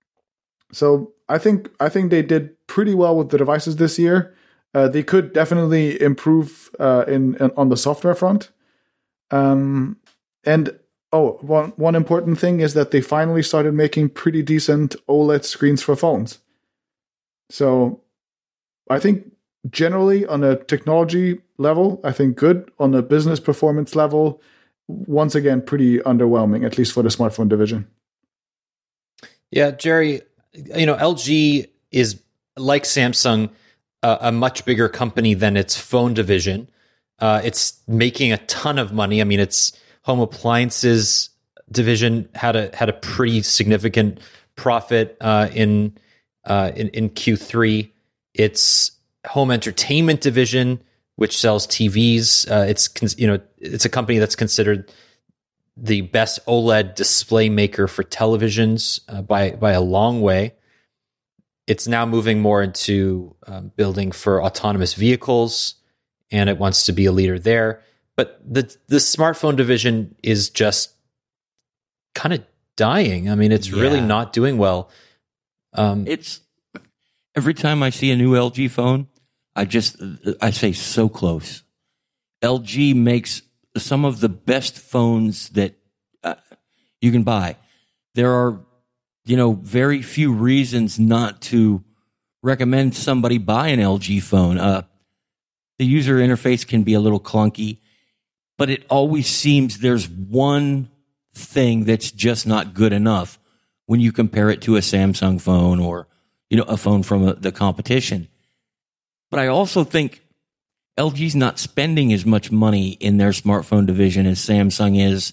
so I think I think they did pretty well with the devices this year. Uh, they could definitely improve uh, in, in on the software front. Um, and oh, one one important thing is that they finally started making pretty decent OLED screens for phones. So I think generally on a technology level, I think good. On a business performance level, once again, pretty underwhelming, at least for the smartphone division. Yeah, Jerry, you know, L G is, like Samsung, uh, a much bigger company than its phone division. Uh, it's making a ton of money. I mean, its home appliances division had a had a pretty significant profit uh, in, uh, in in Q three. Its home entertainment division, which sells T Vs, uh, it's you know it's a company that's considered the best OLED display maker for televisions uh, by by a long way. It's now moving more into um, building for autonomous vehicles, and it wants to be a leader there. But the the smartphone division is just kind of dying. I mean, it's Yeah. really not doing well. Um, It's every time I see a new L G phone, I just I say so close. L G makes some of the best phones that uh, you can buy. There are, you know, very few reasons not to recommend somebody buy an L G phone. Uh, the user interface can be a little clunky, but it always seems there's one thing that's just not good enough when you compare it to a Samsung phone or, you know, a phone from a, the competition. But I also think L G's not spending as much money in their smartphone division as Samsung is.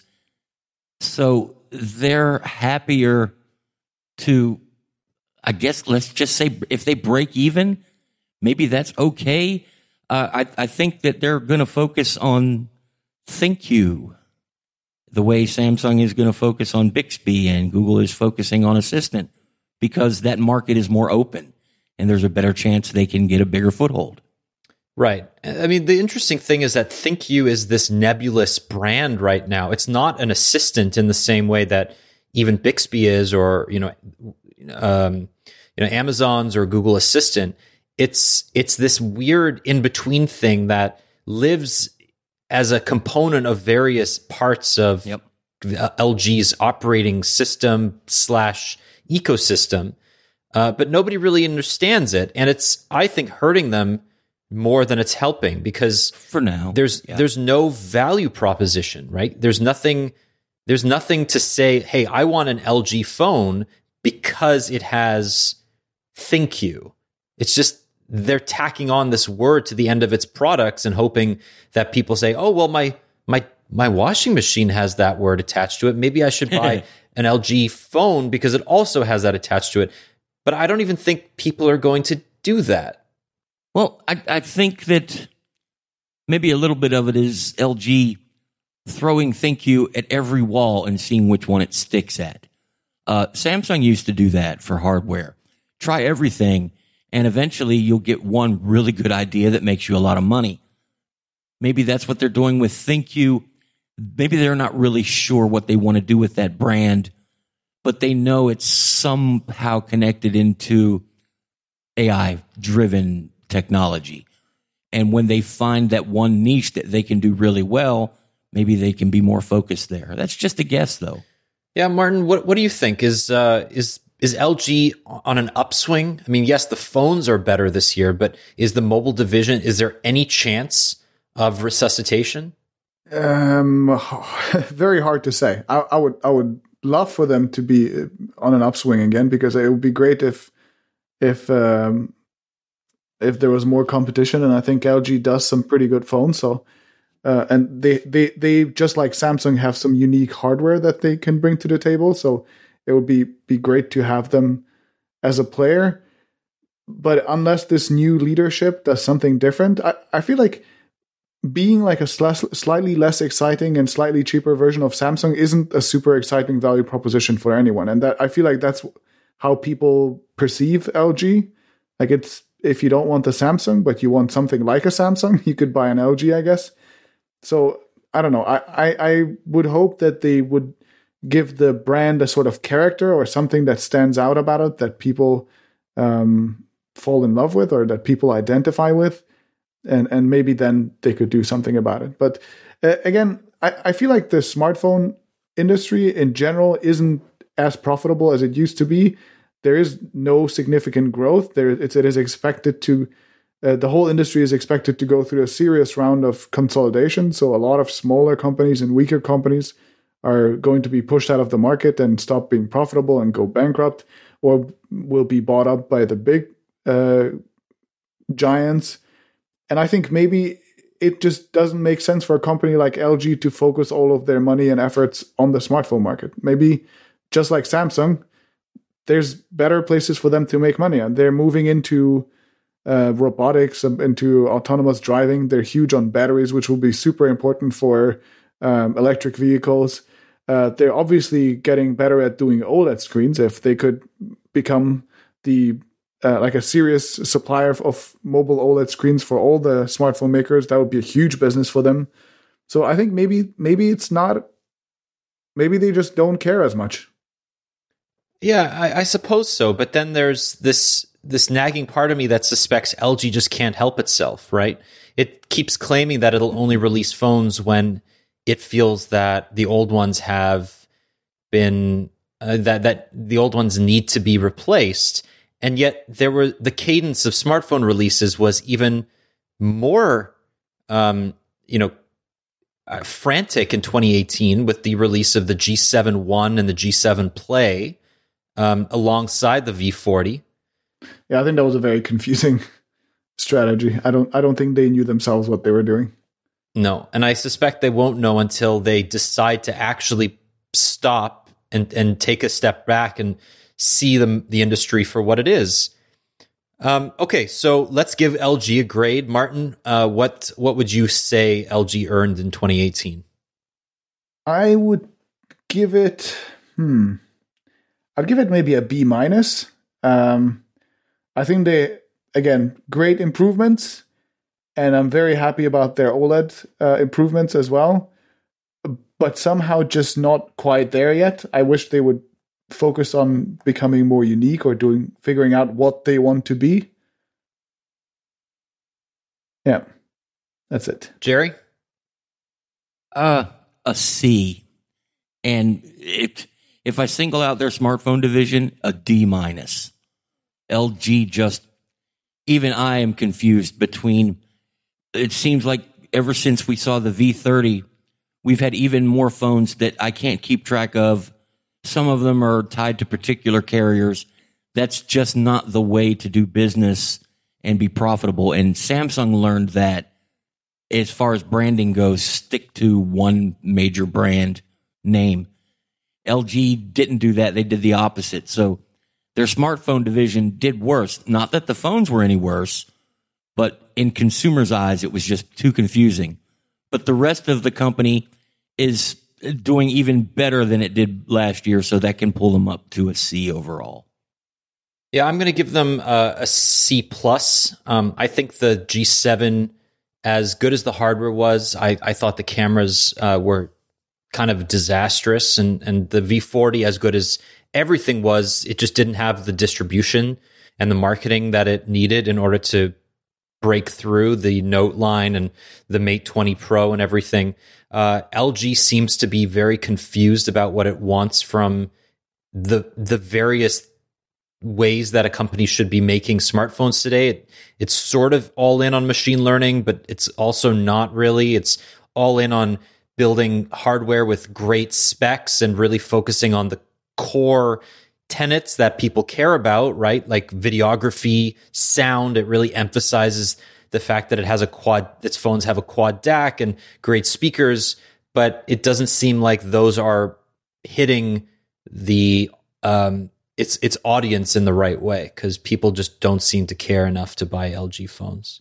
So they're happier to, I guess, let's just say if they break even, maybe that's okay. Uh, I, I think that they're going to focus on ThinQ the way Samsung is going to focus on Bixby and Google is focusing on Assistant, because that market is more open and there's a better chance they can get a bigger foothold. Right. I mean, the interesting thing is that ThinQ is this nebulous brand right now. It's not an assistant in the same way that even Bixby is, or you know, um, you know, Amazon's or Google Assistant. It's it's this weird in between thing that lives as a component of various parts of Yep. L G's operating system slash ecosystem, uh, but nobody really understands it, and it's I think hurting them more than it's helping, because For now. there's yeah. there's no value proposition, right? There's nothing there's nothing to say, hey, I want an L G phone because it has ThinQ. It's just they're tacking on this word to the end of its products and hoping that people say, oh, well, my my my washing machine has that word attached to it. Maybe I should buy an L G phone because it also has that attached to it. But I don't even think people are going to do that. Well, I, I think that maybe a little bit of it is L G throwing ThinQ at every wall and seeing which one it sticks at. Uh, Samsung used to do that for hardware. Try everything, and eventually you'll get one really good idea that makes you a lot of money. Maybe that's what they're doing with ThinQ. Maybe they're not really sure what they want to do with that brand, but they know it's somehow connected into A I-driven technology. And when they find that one niche that they can do really well, maybe they can be more focused there. That's just a guess, though. Yeah, Martin, what what do you think? Is uh, is is L G on an upswing? I mean, yes, the phones are better this year, but is the mobile division, is there any chance of resuscitation? Um, very hard to say. I, I would I would love for them to be on an upswing again, because it would be great if if um, if there was more competition. And I think L G does some pretty good phones. So. Uh, and they, they, they, just like Samsung, have some unique hardware that they can bring to the table. So it would be, be great to have them as a player. But unless this new leadership does something different, I, I feel like being like a sl- slightly less exciting and slightly cheaper version of Samsung isn't a super exciting value proposition for anyone. And that I feel like that's how people perceive L G. Like, it's, if you don't want the Samsung, but you want something like a Samsung, you could buy an L G, I guess. So I don't know. I, I, I would hope that they would give the brand a sort of character or something that stands out about it, that people um, fall in love with or that people identify with, and and maybe then they could do something about it. But uh, again, I, I feel like the smartphone industry in general isn't as profitable as it used to be. There is no significant growth. There, it's, it is expected to. Uh, the whole industry is expected to go through a serious round of consolidation. So a lot of smaller companies and weaker companies are going to be pushed out of the market and stop being profitable and go bankrupt, or will be bought up by the big uh, giants. And I think maybe it just doesn't make sense for a company like L G to focus all of their money and efforts on the smartphone market. Maybe just like Samsung, there's better places for them to make money. And they're moving into Uh, robotics, into autonomous driving. They're huge on batteries, which will be super important for um, electric vehicles. Uh, they're obviously getting better at doing OLED screens. If they could become the uh, like a serious supplier of, of mobile OLED screens for all the smartphone makers, that would be a huge business for them. So I think maybe maybe it's not. Maybe they just don't care as much. Yeah, I, I suppose so. But then there's this. this nagging part of me that suspects L G just can't help itself, right? It keeps claiming that it'll only release phones when it feels that the old ones have been, uh, that, that the old ones need to be replaced. And yet there were, the cadence of smartphone releases was even more, um, you know, uh, frantic in twenty eighteen with the release of the G seven One and the G seven Play, um, alongside the V forty. Yeah, I think that was a very confusing strategy. I don't I don't think they knew themselves what they were doing. No, and I suspect they won't know until they decide to actually stop and, and take a step back and see the, the industry for what it is. Um, okay, so let's give L G a grade. Martin, uh, what what would you say L G earned in twenty eighteen? I would give it, hmm, I'd give it maybe a B minus. Um, I think they, again, great improvements, and I'm very happy about their OLED uh, improvements as well, but somehow just not quite there yet. I wish they would focus on becoming more unique or doing, figuring out what they want to be. Yeah, that's it. Jerry? Uh, a C. And if, if I single out their smartphone division, a D minus. L G just, even I am confused between, it seems like ever since we saw the V thirty, we've had even more phones that I can't keep track of. Some of them are tied to particular carriers. That's just not the way to do business and be profitable. And Samsung learned that as far as branding goes, stick to one major brand name. L G didn't do that. They did the opposite. So their smartphone division did worse. Not that the phones were any worse, but in consumers' eyes, it was just too confusing. But the rest of the company is doing even better than it did last year, so that can pull them up to a C overall. Yeah, I'm going to give them uh, a C plus. Um, I think the G seven, as good as the hardware was, I, I thought the cameras uh, were kind of disastrous, and and the V forty, as good as everything was, it just didn't have the distribution and the marketing that it needed in order to break through the Note line and the Mate twenty Pro and everything. Uh, L G seems to be very confused about what it wants from the the various ways that a company should be making smartphones today. It, it's sort of all in on machine learning, but it's also not really. It's all in on building hardware with great specs and really focusing on the core tenets that people care about, right? Like videography, sound. It really emphasizes the fact that it has a quad, its phones have a quad D A C and great speakers, but it doesn't seem like those are hitting the um, its its audience in the right way, because people just don't seem to care enough to buy L G phones.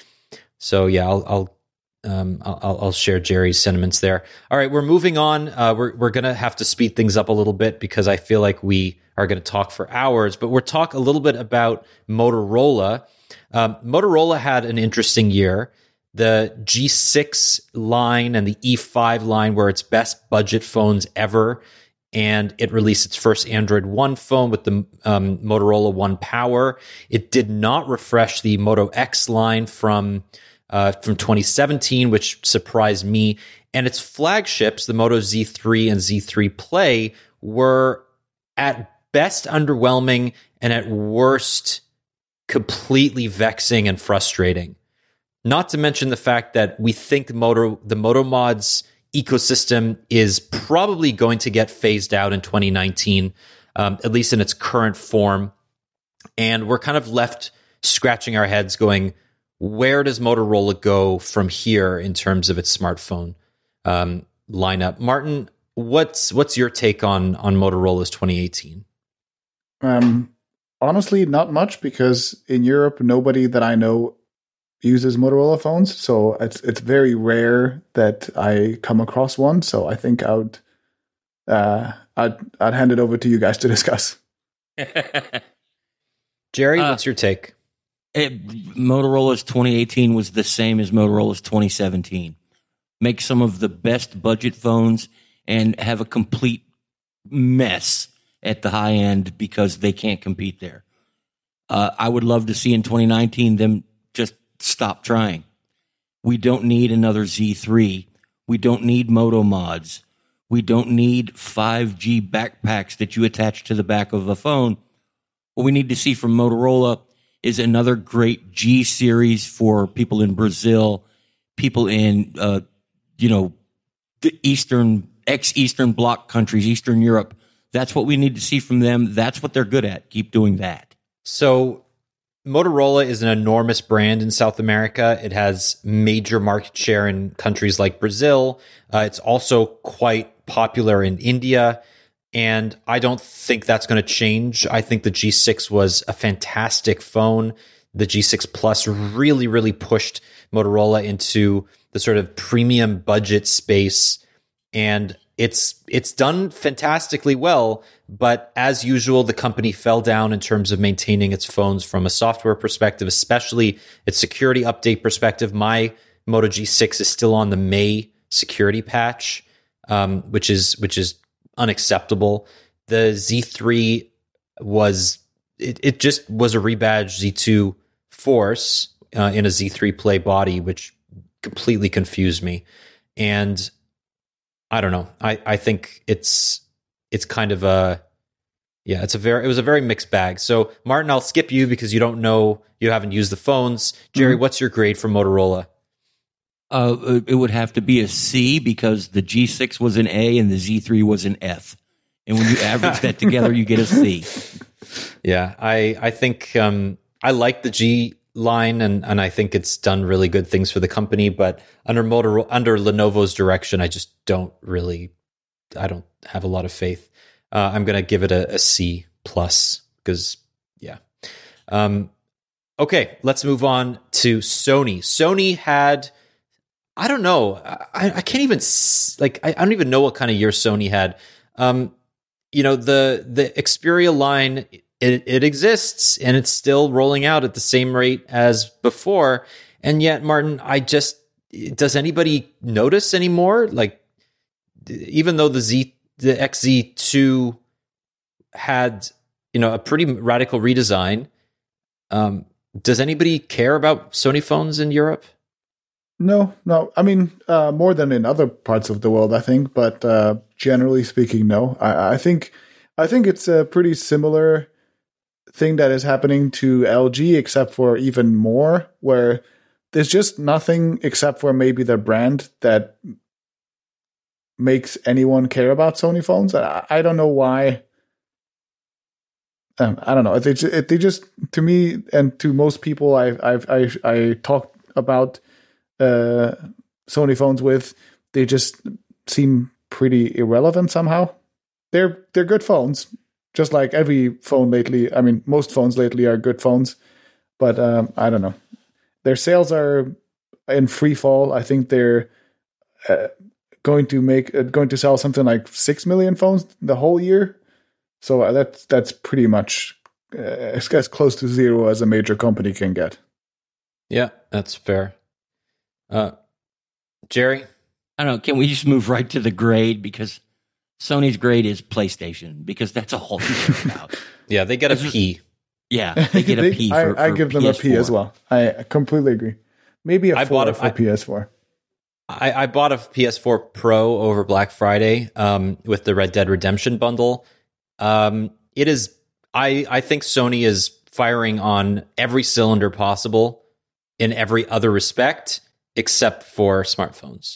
So yeah, I'll I'll um, I'll, I'll share Jerry's sentiments there. All right, we're moving on. Uh, we're we're gonna have to speed things up a little bit because I feel like we are going to talk for hours. But we'll talk a little bit about Motorola. Um, Motorola had an interesting year. The G six line and the E five line were its best budget phones ever, and it released its first Android One phone with the um, Motorola One Power. It did not refresh the Moto X line from uh, from twenty seventeen, which surprised me. And its flagships, the Moto Z three and Z three Play, were at best underwhelming and at worst completely vexing and frustrating. Not to mention the fact that we think Moto, the MotoMods ecosystem is probably going to get phased out in twenty nineteen, um, at least in its current form. And we're kind of left scratching our heads going, where does Motorola go from here in terms of its smartphone um, lineup? Martin, what's what's your take on, on Motorola's twenty eighteen? Um, honestly, not much, because in Europe, nobody that I know uses Motorola phones, so it's it's very rare that I come across one. So I think I would, uh, I'd I'd hand it over to you guys to discuss. Jerry, uh, what's your take? It, Motorola's twenty eighteen was the same as Motorola's twenty seventeen. Make some of the best budget phones and have a complete mess at the high end because they can't compete there. Uh, I would love to see in twenty nineteen them just stop trying. We don't need another Z three. We don't need MotoMods. We don't need five G backpacks that you attach to the back of a phone. What we need to see from Motorola is another great G series for people in Brazil, people in, uh, you know, the Eastern, ex-Eastern Bloc countries, Eastern Europe. That's what we need to see from them. That's what they're good at. Keep doing that. So Motorola is an enormous brand in South America. It has major market share in countries like Brazil. Uh, it's also quite popular in India. And I don't think that's going to change. I think the G six was a fantastic phone. The G six Plus really, really pushed Motorola into the sort of premium budget space. And it's it's done fantastically well, but as usual, the company fell down in terms of maintaining its phones from a software perspective, especially its security update perspective. My Moto G six is still on the May security patch, um, which is which is unacceptable. The Z three was it, it just was a rebadged Z two Force uh, in a Z three Play body, which completely confused me. And I don't know. I, I think it's it's kind of a yeah, it's a very it was a very mixed bag. So Martin, I'll skip you because you don't know, you haven't used the phones. Jerry, mm-hmm. What's your grade for Motorola? Uh, it would have to be a C because the G six was an A and the Z three was an F. And when you average that together, you get a C. Yeah, I I think um, I like the G line, and, and I think it's done really good things for the company. But under Motorola, under Lenovo's direction, I just don't really, I don't have a lot of faith. Uh, I'm going to give it a, a C plus because, yeah. Um, okay, let's move on to Sony. Sony had I don't know. I, I can't even like. I, I don't even know what kind of year Sony had. Um, you know, the the Xperia line, it, it exists and it's still rolling out at the same rate as before. And yet, Martin, I just does anybody notice anymore? Like, even though the Z the X Z two had, you know, a pretty radical redesign, um, does anybody care about Sony phones in Europe? No, no. I mean, uh, more than in other parts of the world, I think. But uh, generally speaking, no. I, I think, I think it's a pretty similar thing that is happening to L G, except for even more, where there's just nothing except for maybe their brand that makes anyone care about Sony phones. I, I don't know why. Um, I don't know. They, they just, to me and to most people I've, I've I I talked about uh, Sony phones with, they just seem pretty irrelevant somehow. They're they're good phones, just like every phone lately. I mean, most phones lately are good phones, but um, I don't know. Their sales are in free fall. I think they're uh, going to make uh, going to sell something like six million phones the whole year. So uh, that's that's pretty much uh, as, as close to zero as a major company can get. Yeah, that's fair. Uh, Jerry? I don't know. Can we just move right to the grade? Because Sony's grade is PlayStation, because that's all we care about. Yeah, they get a P. Yeah, they get a they, P for, I, I for give them P S four. a P as well. I completely agree. Maybe a I four bought a, for I, P S four. I, I bought a P S four Pro over Black Friday um, with the Red Dead Redemption bundle. Um, it is, I, I think Sony is firing on every cylinder possible in every other respect, except for smartphones.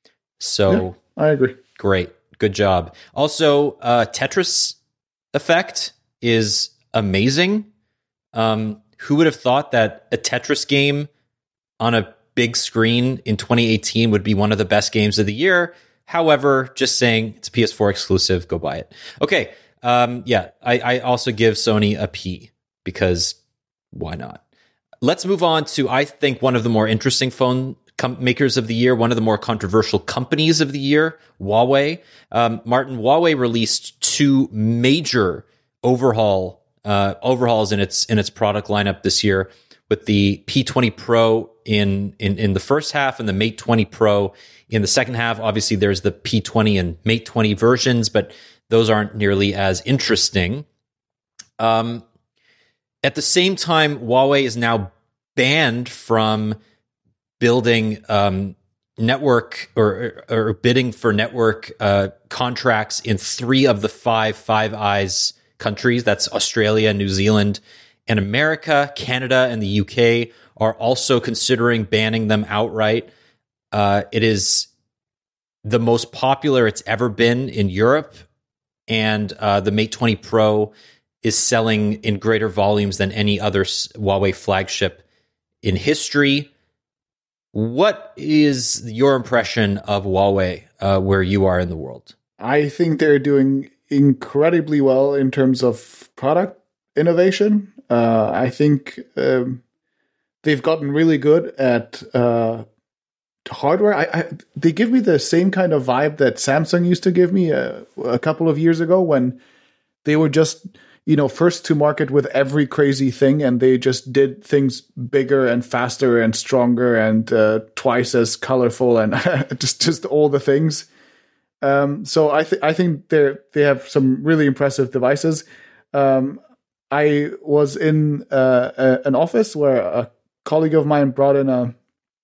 So yeah, I agree. Great. Good job. Also, uh, Tetris Effect is amazing. Um, who would have thought that a Tetris game on a big screen in twenty eighteen would be one of the best games of the year? However, just saying, it's a P S four exclusive. Go buy it. Okay. Um, yeah, I, I also give Sony a P, because why not? Let's move on to, I think, one of the more interesting phone com- makers of the year, one of the more controversial companies of the year, Huawei. Um, Martin, Huawei released two major overhaul uh, overhauls in its in its product lineup this year, with the P twenty Pro in, in in the first half and the Mate twenty Pro in the second half. Obviously, there's the P twenty and Mate twenty versions, but those aren't nearly as interesting. Um, at the same time, Huawei is now banned from building um, network or, or bidding for network uh, contracts in three of the five Five Eyes countries. That's Australia, New Zealand, and America. Canada and the U K are also considering banning them outright. Uh, it is the most popular it's ever been in Europe, and uh, the Mate twenty Pro is selling in greater volumes than any other Huawei flagship in history. What is your impression of Huawei uh, where you are in the world? I think they're doing incredibly well in terms of product innovation. Uh, I think um, they've gotten really good at uh, hardware. I, I, they give me the same kind of vibe that Samsung used to give me a, a couple of years ago, when they were just, you know, first to market with every crazy thing, and they just did things bigger and faster and stronger and uh, twice as colorful and just just all the things. Um, so I think I think they they have some really impressive devices. Um, I was in uh, a, an office where a colleague of mine brought in a,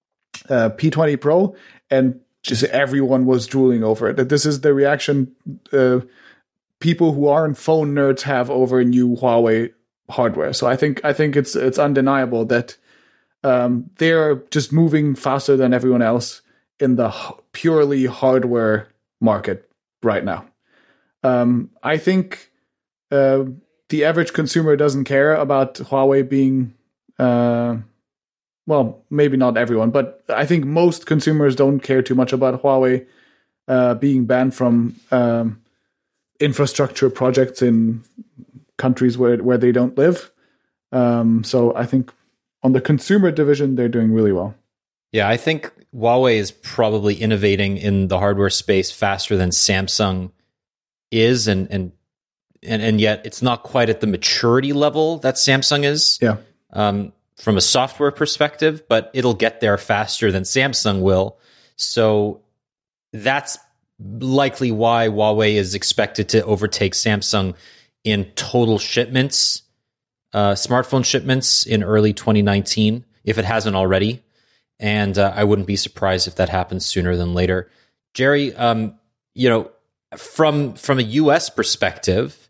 a P twenty Pro, and just everyone was drooling over it. This is the reaction uh, people who aren't phone nerds have over new Huawei hardware. So I think I think it's it's undeniable that um, they're just moving faster than everyone else in the purely hardware market right now. Um, I think uh, the average consumer doesn't care about Huawei being, uh, well, maybe not everyone, but I think most consumers don't care too much about Huawei uh, being banned from um, infrastructure projects in countries where where they don't live. Um, so I think on the consumer division, they're doing really well. Yeah, I think Huawei is probably innovating in the hardware space faster than Samsung is, and and and, and yet it's not quite at the maturity level that Samsung is. Yeah. Um, from a software perspective, but it'll get there faster than Samsung will. So that's likely why Huawei is expected to overtake Samsung in total shipments, uh, smartphone shipments in early twenty nineteen, if it hasn't already. And uh, I wouldn't be surprised if that happens sooner than later. Jerry, um, you know, from from a U S perspective,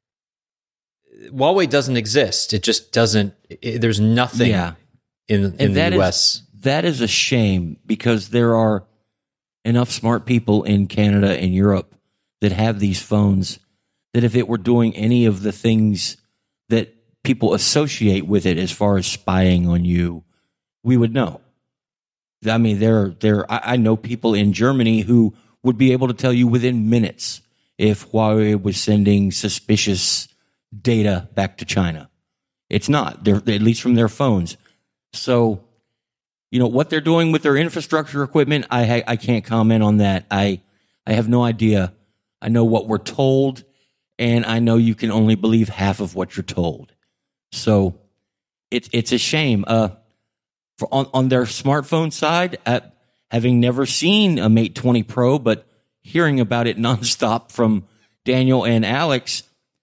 Huawei doesn't exist. It just doesn't. It, there's nothing Yeah. in, in And the that U is- S. That is a shame because there are enough smart people in Canada and Europe that have these phones that if it were doing any of the things that people associate with it as far as spying on you, we would know. I mean, there, there. I I know people in Germany who would be able to tell you within minutes if Huawei was sending suspicious data back to China. It's not. They're, at least from their phones. So, you know, what they're doing with their infrastructure equipment, I ha- I can't comment on that. I I have no idea. I know what we're told, and I know you can only believe half of what you're told. So it's it's a shame. Uh, for on, on their smartphone side, uh, having never seen a Mate twenty Pro, but hearing about it nonstop from Daniel and Alex,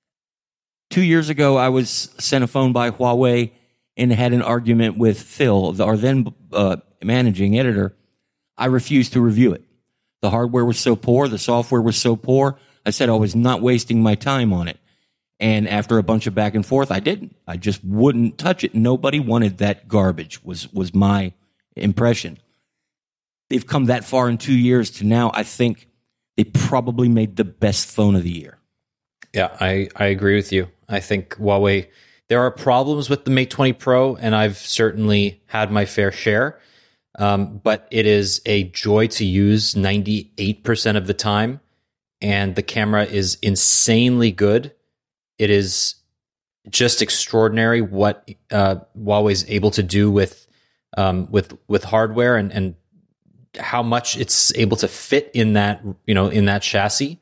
two years ago I was sent a phone by Huawei and had an argument with Phil, the- our then uh, managing editor. I refused to review it. The hardware was so poor, the software was so poor. I said I was not wasting my time on it. And after a bunch of back and forth, I didn't. I just wouldn't touch it. Nobody wanted that garbage, was was my impression. They've come that far in two years to now, I think they probably made the best phone of the year. Yeah, I, I agree with you. I think Huawei, there are problems with the Mate twenty Pro, and I've certainly had my fair share. Um, but it is a joy to use ninety-eight percent of the time, and the camera is insanely good. It is just extraordinary what uh, Huawei is able to do with um, with with hardware, and, and how much it's able to fit in that you know in that chassis.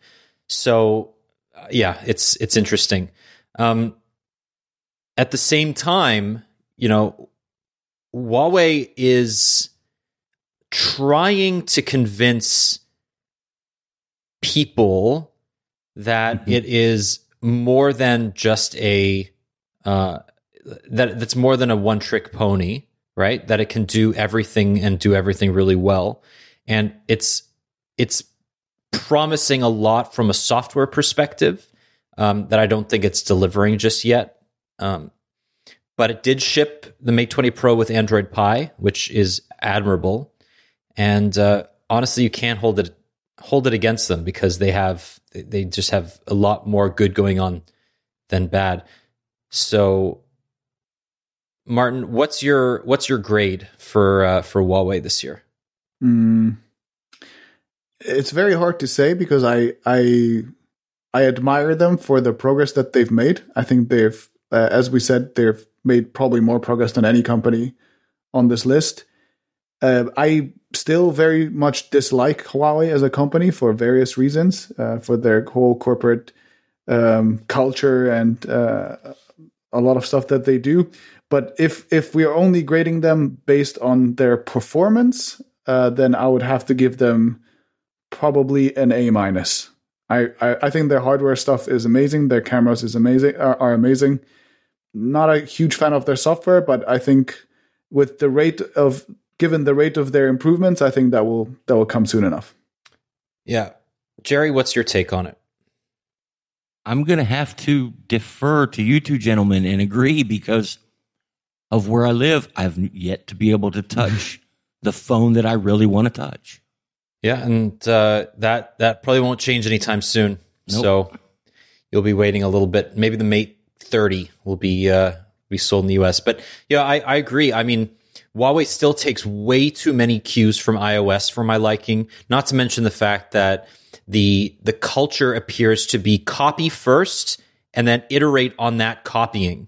So uh, yeah, it's it's interesting. Um, at the same time, you know, Huawei is trying to convince people that mm-hmm. it is more than just a uh, that that's more than a one-trick pony, right? That it can do everything and do everything really well, and it's it's promising a lot from a software perspective um, that I don't think it's delivering just yet. Um, but it did ship the Mate twenty Pro with Android Pie, which is admirable. And uh, honestly, you can't hold it hold it against them because they have they just have a lot more good going on than bad. So, Martin, what's your what's your grade for uh, for Huawei this year? Mm, it's very hard to say because I I I admire them for the progress that they've made. I think they've, uh, as we said, they've made probably more progress than any company on this list. Uh, I still very much dislike Huawei as a company for various reasons, uh, for their whole corporate um, culture and uh, a lot of stuff that they do. But if if we are only grading them based on their performance, uh, then I would have to give them probably an A minus. I, I, I think their hardware stuff is amazing. Their cameras is amazing are, are amazing. Not a huge fan of their software, but I think with the rate of given the rate of their improvements, I think that will that will come soon enough. Yeah. Jerry, what's your take on it? I'm going to have to defer to you two gentlemen and agree because of where I live. I've yet to be able to touch the phone that I really want to touch. Yeah, and uh, that that probably won't change anytime soon. Nope. So you'll be waiting a little bit. Maybe the Mate thirty will be uh, be sold in the U S. But yeah, I, I agree. I mean, Huawei still takes way too many cues from iOS for my liking, not to mention the fact that the the culture appears to be copy first and then iterate on that copying,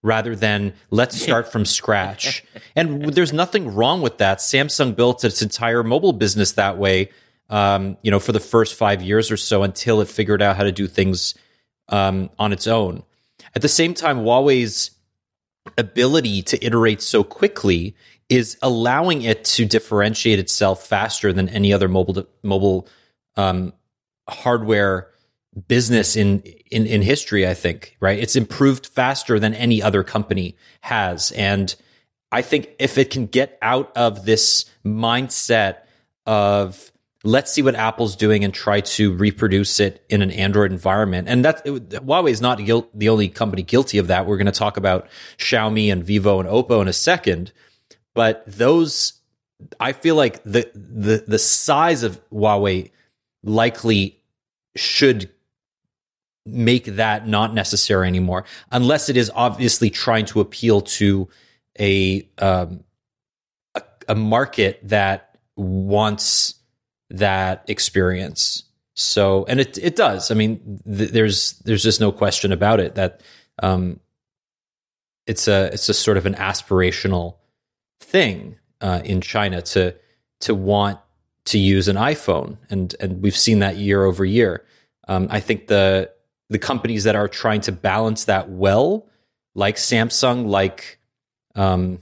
rather than let's start from scratch. And there's nothing wrong with that. Samsung built its entire mobile business that way, um, you know, for the first five years or so until it figured out how to do things um, on its own. At the same time, Huawei's ability to iterate so quickly is allowing it to differentiate itself faster than any other mobile mobile um, hardware business in, in in history. I think, right? It's improved faster than any other company has, and I think if it can get out of this mindset of let's see what Apple's doing and try to reproduce it in an Android environment. And that Huawei is not guilt, the only company guilty of that. We're going to talk about Xiaomi and Vivo and Oppo in a second. But those, I feel like the the the size of Huawei likely should make that not necessary anymore, unless it is obviously trying to appeal to a um, a, a market that wants that experience. So, and it it does. I mean, th- there's there's just no question about it that um, it's a it's a sort of an aspirational thing uh, in China to to want to use an iPhone, and and we've seen that year over year. Um, I think the the companies that are trying to balance that well, like Samsung, like um,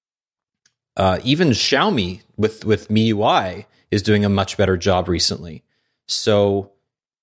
uh, even Xiaomi with with M I U I, is doing a much better job recently. So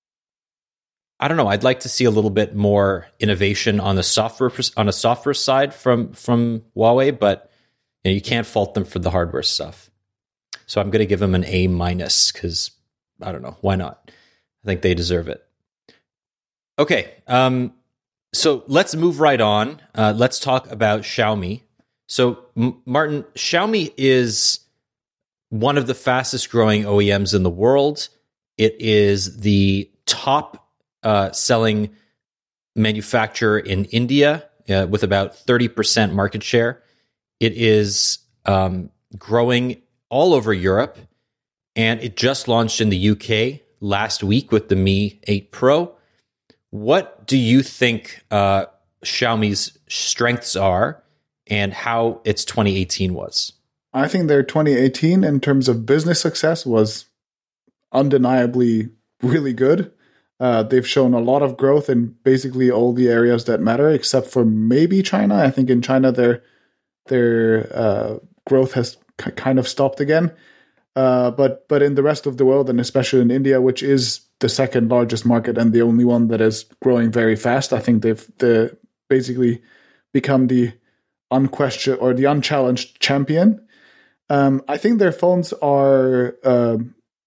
I don't know. I'd like to see a little bit more innovation on the software on a software side from from Huawei, but you know, you can't fault them for the hardware stuff. So I'm going to give them an A minus because I don't know, why not? I think they deserve it. Okay, um, so let's move right on. Uh, let's talk about Xiaomi. So M- Martin, Xiaomi is one of the fastest growing O E Ms in the world. It is the top uh, selling manufacturer in India uh, with about thirty percent market share. It is um, growing all over Europe, and it just launched in the U K last week with the Mi eight Pro. What do you think uh, Xiaomi's strengths are and how its twenty eighteen was? I think their twenty eighteen in terms of business success was undeniably really good. Uh, they've shown a lot of growth in basically all the areas that matter, except for maybe China. I think in China their their uh, growth has k- kind of stopped again. Uh, but but in the rest of the world, and especially in India, which is the second largest market and the only one that is growing very fast, I think they've they basically become the unquestioned or the unchallenged champion. Um, I think their phones are. Uh,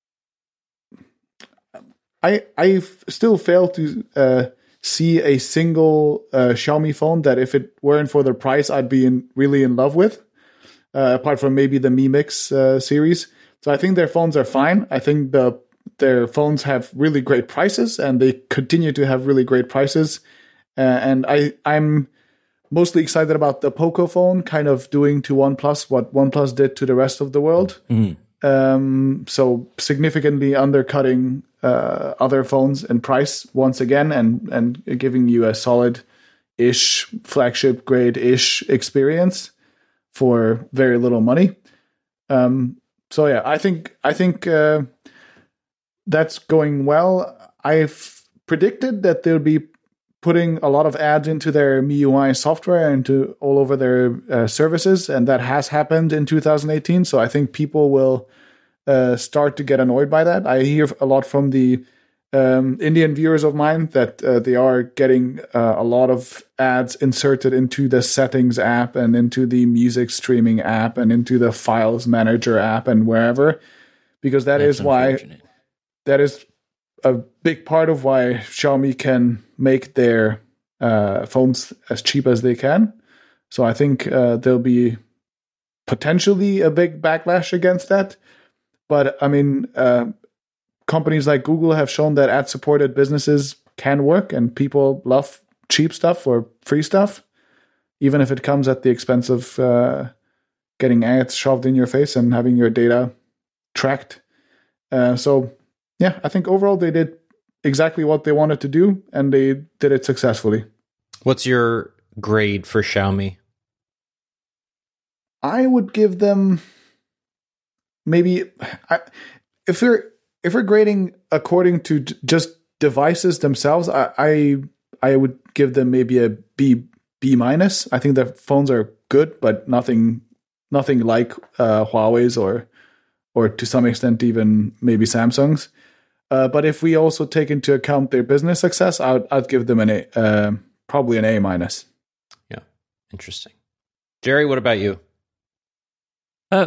I I still fail to uh, see a single uh, Xiaomi phone that, if it weren't for the price, I'd be in, really in love with. Uh, apart from maybe the Mi Mix uh, series. So I think their phones are fine. I think the their phones have really great prices, and they continue to have really great prices. Uh, and I I'm mostly excited about the Poco phone, kind of doing to OnePlus what OnePlus did to the rest of the world. Mm-hmm. Um, so significantly undercutting uh, other phones in price once again, and and giving you a solid-ish flagship grade-ish experience for very little money. Um, so yeah, I think I think uh, that's going well. I've predicted that they'll be putting a lot of ads into their M I U I software and to all over their uh, services, and that has happened in two thousand eighteen. So I think people will uh, start to get annoyed by that. I hear a lot from the um, Indian viewers of mine that uh, they are getting uh, a lot of ads inserted into the settings app and into the music streaming app and into the files manager app and wherever, because that That's is why that is a big part of why Xiaomi can make their uh, phones as cheap as they can. So I think uh, there'll be potentially a big backlash against that. But I mean, uh, companies like Google have shown that ad-supported businesses can work, and people love cheap stuff or free stuff, even if it comes at the expense of uh, getting ads shoved in your face and having your data tracked. Uh, so, yeah, I think overall they did exactly what they wanted to do, and they did it successfully. What's your grade for Xiaomi? I would give them maybe I, if we're if we're grading according to d- just devices themselves, I, I I would give them maybe a B B minus. I think the phones are good, but nothing nothing like uh, Huawei's or or to some extent even maybe Samsung's. Uh, but if we also take into account their business success, I'd I'd give them an A, uh, probably an A minus. Yeah, interesting. Jerry, what about you? Uh,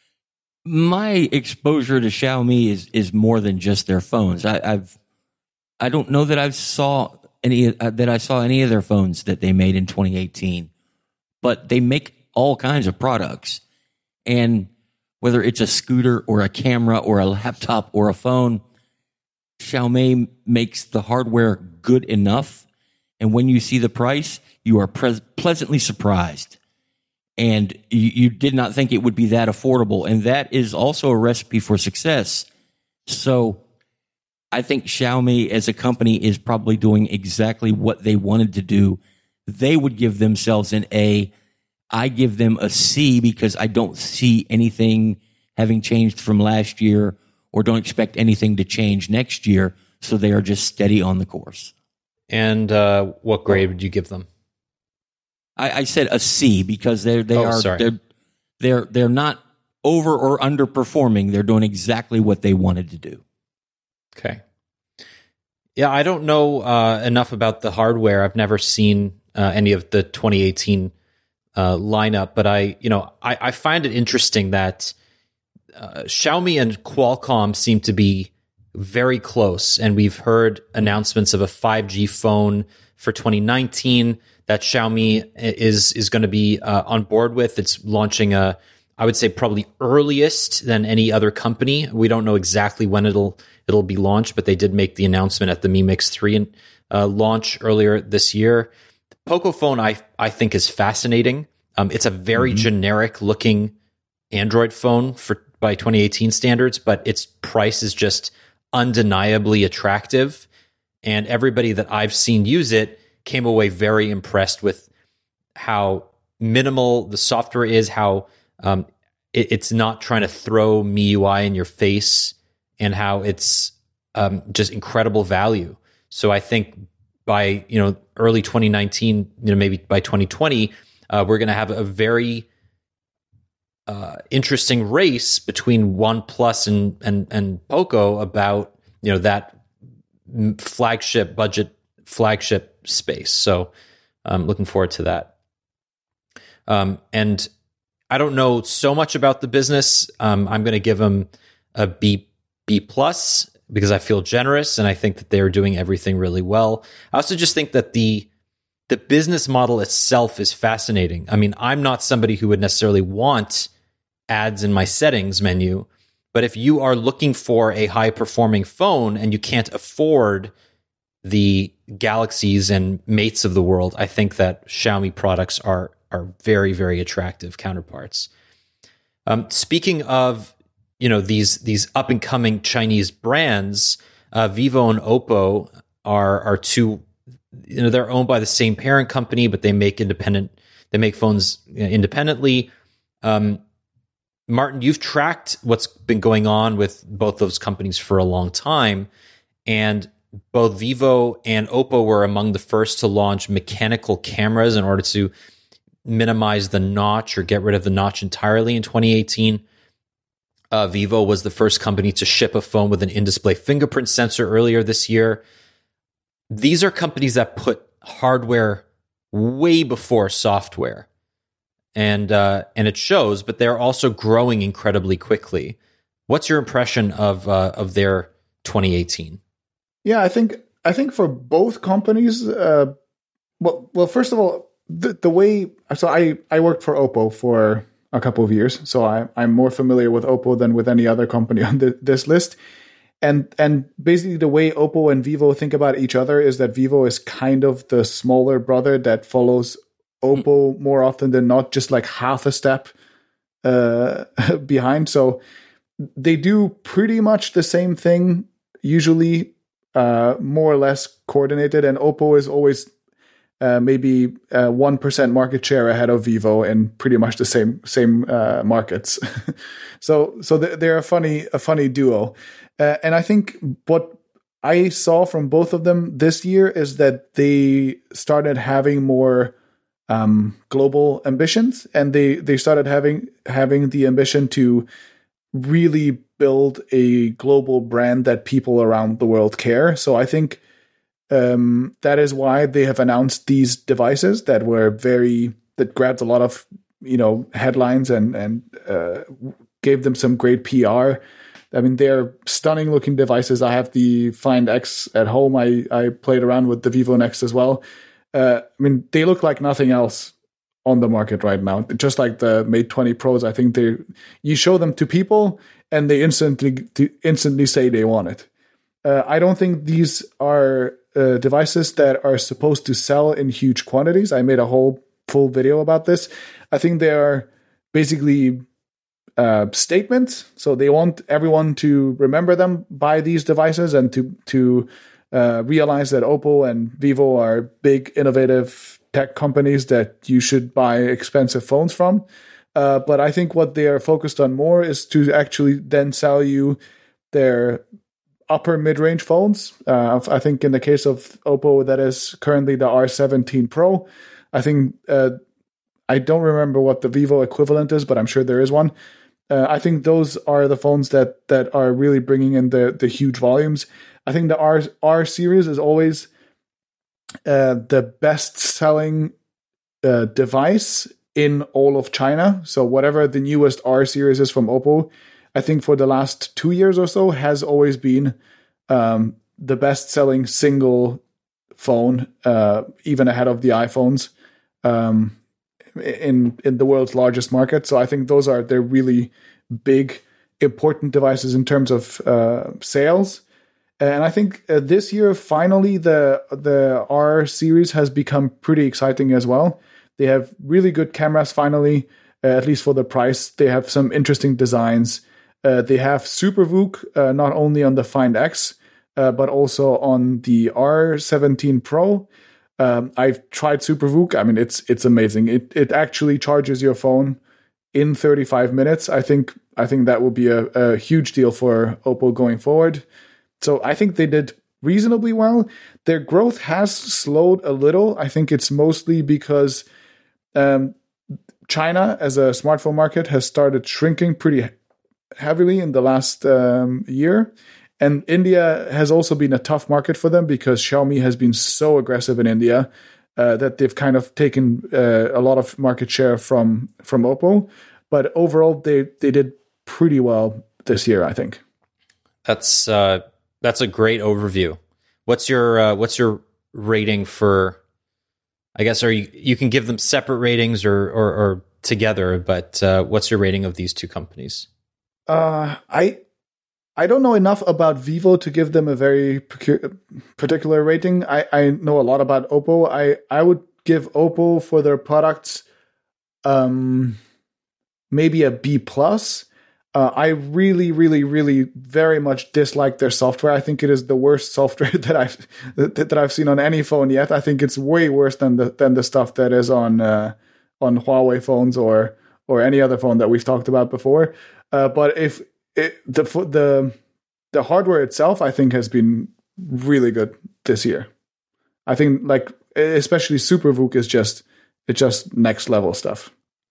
my exposure to Xiaomi is is more than just their phones. I, I've I don't know that I've saw any uh, that I saw any of their phones that they made in twenty eighteen, but they make all kinds of products, and whether it's a scooter or a camera or a laptop or a phone, Xiaomi makes the hardware good enough, and when you see the price, you are pre- pleasantly surprised. And you, you did not think it would be that affordable. And that is also a recipe for success. So I think Xiaomi as a company is probably doing exactly what they wanted to do. They would give themselves an A. I give them a C because I don't see anything having changed from last year or don't expect anything to change next year. So they are just steady on the course. And uh, what grade would you give them? I, I said a C because they're they Oh, are sorry. they're they're they're not over or underperforming. They're doing exactly what they wanted to do. Okay. Yeah, I don't know uh, enough about the hardware. I've never seen uh, any of the twenty eighteen uh, lineup, but I, you know, I, I find it interesting that uh, Xiaomi and Qualcomm seem to be very close, and we've heard announcements of a five G phone for twenty nineteen that Xiaomi is is going to be uh, on board with. It's launching a, I would say probably earliest than any other company. We don't know exactly when it'll it'll be launched, but they did make the announcement at the Mi Mix three uh, launch earlier this year. The Poco phone, I I think, is fascinating. Um, it's a very mm-hmm. generic looking Android phone for by twenty eighteen standards, but its price is just undeniably attractive. And everybody that I've seen use it came away very impressed with how minimal the software is, how um, it, it's not trying to throw M I U I in your face, and how it's um, just incredible value. So I think by you know early twenty nineteen, you know maybe by twenty twenty, uh, we're going to have a very uh, interesting race between OnePlus and and and Poco about you know that flagship budget flagship space. So I'm looking forward to that. Um, and I don't know so much about the business. Um, I'm going to give them a B B plus because I feel generous and I think that they're doing everything really well. I also just think that the the business model itself is fascinating. I mean, I'm not somebody who would necessarily want ads in my settings menu, but if you are looking for a high performing phone and you can't afford the Galaxies and Mates of the world, I think that Xiaomi products are are very, very attractive counterparts. Um, speaking of, you know, these these up and coming Chinese brands, uh, Vivo and Oppo are are two. You know, they're owned by the same parent company, but they make independent. They make phones independently. Um, Martin, you've tracked what's been going on with both those companies for a long time, and both Vivo and Oppo were among the first to launch mechanical cameras in order to minimize the notch or get rid of the notch entirely in twenty eighteen. Uh, Vivo was the first company to ship a phone with an in-display fingerprint sensor earlier this year. These are companies that put hardware way before software. And uh, and it shows, but they're also growing incredibly quickly. What's your impression of uh, of their twenty eighteen? Yeah, I think I think for both companies, uh, well, well, first of all, the the way so I, I worked for Oppo for a couple of years, so I I'm more familiar with Oppo than with any other company on the, this list. And and basically the way Oppo and Vivo think about each other is that Vivo is kind of the smaller brother that follows Oppo more often than not, just like half a step uh, behind. So they do pretty much the same thing, usually uh, more or less coordinated. And Oppo is always uh, maybe uh, one percent market share ahead of Vivo in pretty much the same same uh, markets. so so they're a funny a funny duo, uh, and I think what I saw from both of them this year is that they started having more um, global ambitions, and they they started having having the ambition to really build a global brand that people around the world care. So I think um, that is why they have announced these devices that were very that grabbed a lot of you know headlines and and uh, gave them some great P R. I mean, they're stunning looking devices. I have the Find X at home. I I played around with the Vivo Next as well. Uh, I mean, they look like nothing else on the market right now. Just like the Mate twenty Pros, I think they you show them to people and they instantly instantly say they want it. Uh, I don't think these are uh, devices that are supposed to sell in huge quantities. I made a whole full video about this. I think they are basically uh, statements. So they want everyone to remember them, buy these devices, and to to uh, realize that Oppo and Vivo are big, innovative tech companies that you should buy expensive phones from. Uh, but I think what they are focused on more is to actually then sell you their upper mid-range phones. Uh, I think in the case of Oppo, that is currently the R seventeen Pro. I think uh, I don't remember what the Vivo equivalent is, but I'm sure there is one. Uh, I think those are the phones that that are really bringing in the the huge volumes. I think the R R series is always uh, the best-selling uh, device in all of China. So whatever the newest R series is from Oppo, I think for the last two years or so has always been um, the best-selling single phone, uh, even ahead of the iPhones um, in in the world's largest market. So I think those are they're really big, important devices in terms of uh, sales. And I think uh, this year, finally, the the R series has become pretty exciting as well. They have really good cameras, finally, uh, at least for the price. They have some interesting designs. Uh, they have Super V O C, uh, not only on the Find X, uh, but also on the R seventeen Pro. Um, I've tried Super V O C. I mean, it's it's amazing. It it actually charges your phone in thirty-five minutes. I think I think that will be a, a huge deal for Oppo going forward. So I think they did reasonably well. Their growth has slowed a little. I think it's mostly because um, China as a smartphone market has started shrinking pretty heavily in the last um, year. And India has also been a tough market for them because Xiaomi has been so aggressive in India uh, that they've kind of taken uh, a lot of market share from, from Oppo. But overall, they, they did pretty well this year, I think. That's uh, that's a great overview. What's your uh, what's your rating for? I guess are you you can give them separate ratings or or, or together, but uh, what's your rating of these two companies? Uh, I I don't know enough about Vivo to give them a very particular rating. I, I know a lot about Oppo. I, I would give Oppo for their products um, maybe a B plus. Uh, I really, really, really very much dislike their software. I think it is the worst software that I've that, that I've seen on any phone yet. I think it's way worse than the than the stuff that is on uh, on Huawei phones or or any other phone that we've talked about before. Uh, but if it, the the the hardware itself, I think, has been really good this year. I think, like especially Super V O C is just it's just next level stuff.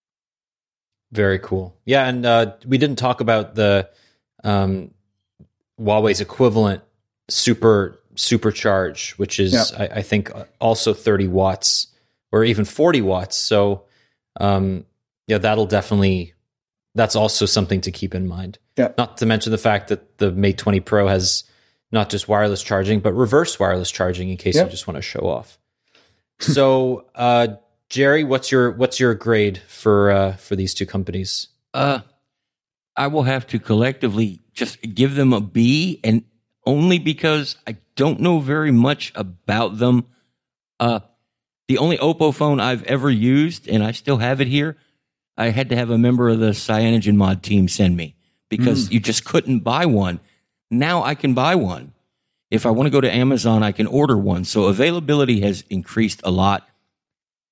Very cool. Yeah, and uh, we didn't talk about the um, Huawei's equivalent super supercharge, which is yeah. I, I think also thirty watts or even forty watts. So um, yeah, that'll definitely that's also something to keep in mind. Yeah. Not to mention the fact that the Mate twenty Pro has not just wireless charging but reverse wireless charging in case yeah. you just want to show off. So. uh Jerry, what's your what's your grade for uh, for these two companies? Uh, I will have to collectively just give them a B, and only because I don't know very much about them. Uh, the only Oppo phone I've ever used, and I still have it here, I had to have a member of the CyanogenMod team send me because mm. you just couldn't buy one. Now I can buy one. If I want to go to Amazon, I can order one. So availability has increased a lot.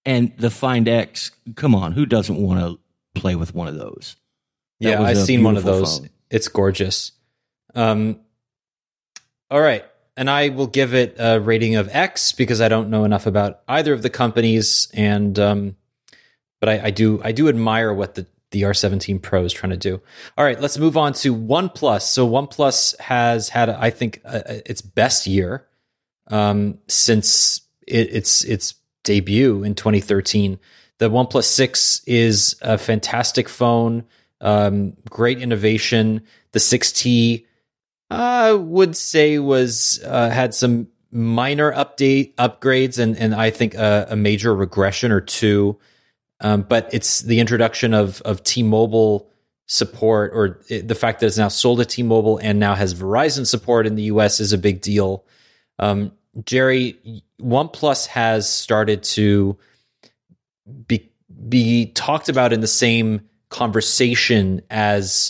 And the Find X, come on, who doesn't want to play with one of those? That Yeah, was I've a seen one of beautiful those. phone. It's gorgeous. Um, all right. And I will give it a rating of X because I don't know enough about either of the companies. And, um, but I, I do, I do admire what the, the R seventeen Pro is trying to do. All right, let's move on to OnePlus. So OnePlus has had, I think, uh, its best year um, since it, its its debut in twenty thirteen. The OnePlus six is a fantastic phone, um, great innovation. The six T, I would say, was uh, had some minor update upgrades, and and I think a, a major regression or two. Um, but it's the introduction of of T-Mobile support, or it, the fact that it's now sold to T-Mobile and now has Verizon support in the U S is a big deal. Um, Jerry, OnePlus has started to be be talked about in the same conversation as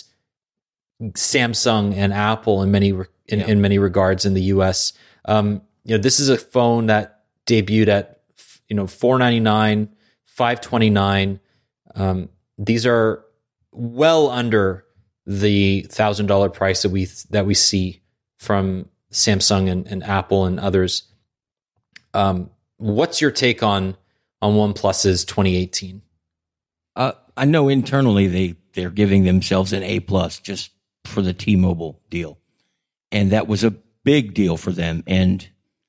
Samsung and Apple in many in, yeah. in many regards in the U S. Um, you know, this is a phone that debuted at you know four ninety-nine, five twenty-nine. Um, these are well under the thousand dollar price that we that we see from Samsung and, and Apple and others. Um, what's your take on on OnePlus's twenty eighteen? Uh, I know internally they they're giving themselves an A plus just for the T-Mobile deal, and that was a big deal for them. And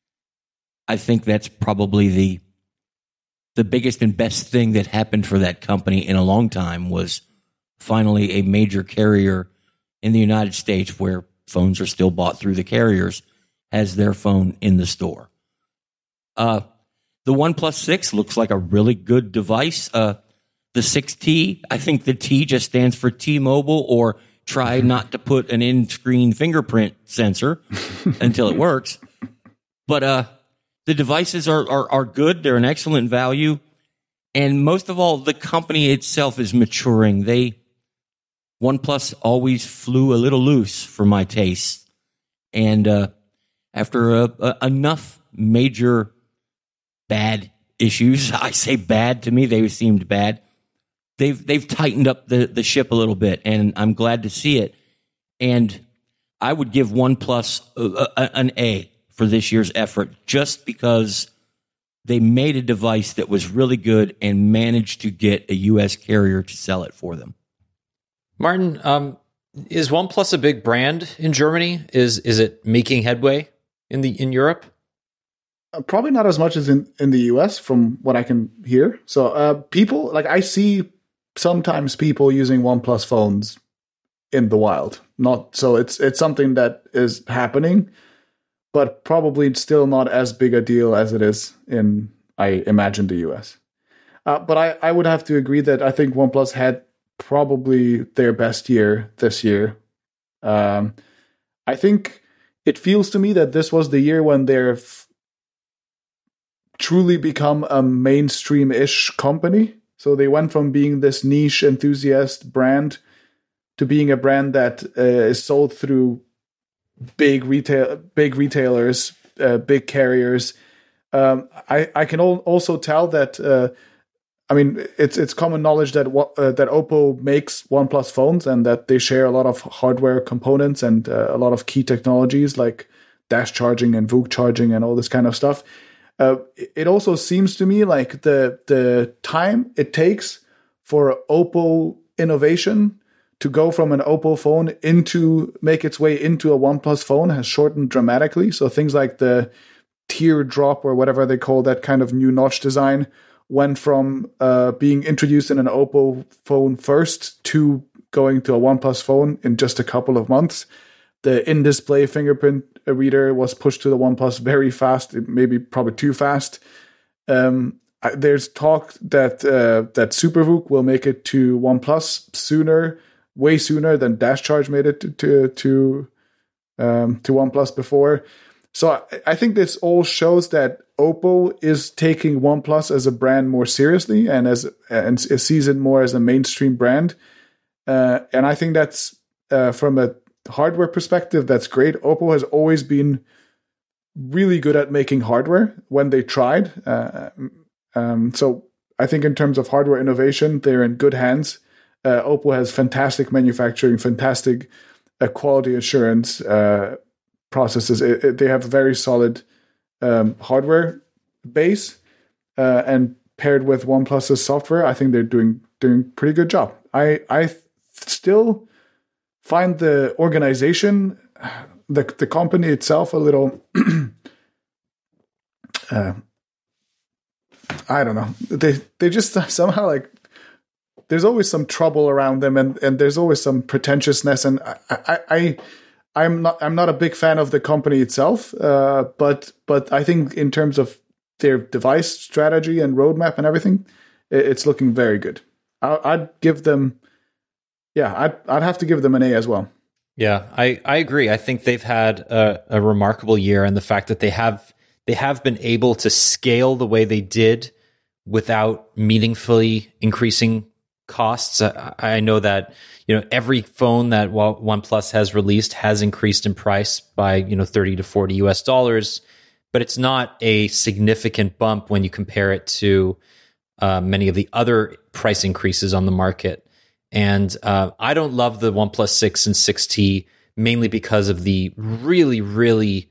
I think that's probably the the biggest and best thing that happened for that company in a long time was finally a major carrier in the United States where phones are still bought through the carriers has their phone in the store. Uh, the OnePlus six looks like a really good device. Uh, the six T, I think the T just stands for T-Mobile, or try not to put an in-screen fingerprint sensor until it works. But uh, the devices are, are are good. They're an excellent value. And most of all, the company itself is maturing. They OnePlus always flew a little loose for my taste. And uh, after uh, uh, enough major bad issues, I say bad, to me they seemed bad, they've they've tightened up the, the ship a little bit, and I'm glad to see it. And I would give OnePlus a, a, an A for this year's effort, just because they made a device that was really good and managed to get a U S carrier to sell it for them. Martin, um, is OnePlus a big brand in Germany? Is is it making headway in the in Europe? Uh, probably not as much as in, in the U S from what I can hear. So uh, people, like I see sometimes people using OnePlus phones in the wild. Not so it's it's something that is happening, but probably still not as big a deal as it is in, I imagine, the U S. Uh, but I, I would have to agree that I think OnePlus had probably their best year this year. Um, I think it feels to me that this was the year when they're f- truly become a mainstream-ish company. So they went from being this niche enthusiast brand to being a brand that uh, is sold through big retail, big retailers, uh, big carriers. Um, I I can al- also tell that. Uh, I mean, it's it's common knowledge that uh, that Oppo makes OnePlus phones and that they share a lot of hardware components and uh, a lot of key technologies like dash charging and V O O C charging and all this kind of stuff. Uh, it also seems to me like the the time it takes for Oppo innovation to go from an Oppo phone into make its way into a OnePlus phone has shortened dramatically. So things like the teardrop or whatever they call that kind of new notch design went from uh, being introduced in an Oppo phone first to going to a OnePlus phone in just a couple of months. The in-display fingerprint reader was pushed to the OnePlus very fast, maybe probably too fast. Um, there's talk that uh, that Super V O O C will make it to OnePlus sooner, way sooner than Dash Charge made it to to to, um, to OnePlus before. So I, I think this all shows that Oppo is taking OnePlus as a brand more seriously and as and sees it more as a mainstream brand. Uh, and I think that's uh, from a hardware perspective, that's great. Oppo has always been really good at making hardware when they tried. Uh, um, so I think in terms of hardware innovation, they're in good hands. Uh, Oppo has fantastic manufacturing, fantastic uh, quality assurance uh, processes. It, it, they have a very solid um, hardware base, uh, and paired with OnePlus's software, I think they're doing doing pretty good job. I I th- still find the organization, the the company itself, a little. uh, I don't know. They they just somehow like. There's always some trouble around them, and, and there's always some pretentiousness. And I, I, I I'm not I'm not a big fan of the company itself, uh, but but I think in terms of their device strategy and roadmap and everything, it's looking very good. I, I'd give them, yeah, I'd I'd have to give them an A as well. Yeah, I, I agree. I think they've had a, a remarkable year, and the fact that they have they have been able to scale the way they did without meaningfully increasing costs. I, I know that, you know, every phone that OnePlus has released has increased in price by, you know, thirty to forty U S dollars, but it's not a significant bump when you compare it to uh, many of the other price increases on the market. And uh, I don't love the OnePlus six and six T mainly because of the really, really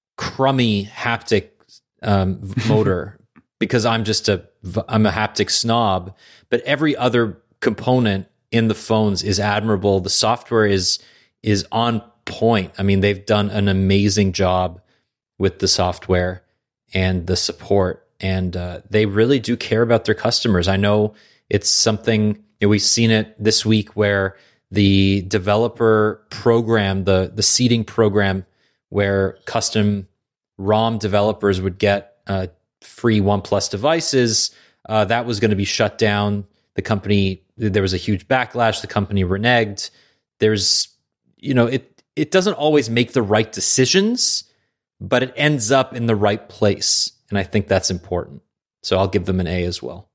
crummy haptic um, motor. Because I'm just a I'm a haptic snob, but every other component in the phones is admirable. The software is is on point. I mean, they've done an amazing job with the software and the support, and uh, they really do care about their customers. I know it's something, you know, we've seen it this week where the developer program, the the seeding program, where custom ROM developers would get uh, free OnePlus devices, uh, that was going to be shut down. The company, there was a huge backlash. The company reneged. There's, you know, it it doesn't always make the right decisions, but it ends up in the right place, and I think that's important. So I'll give them an A as well.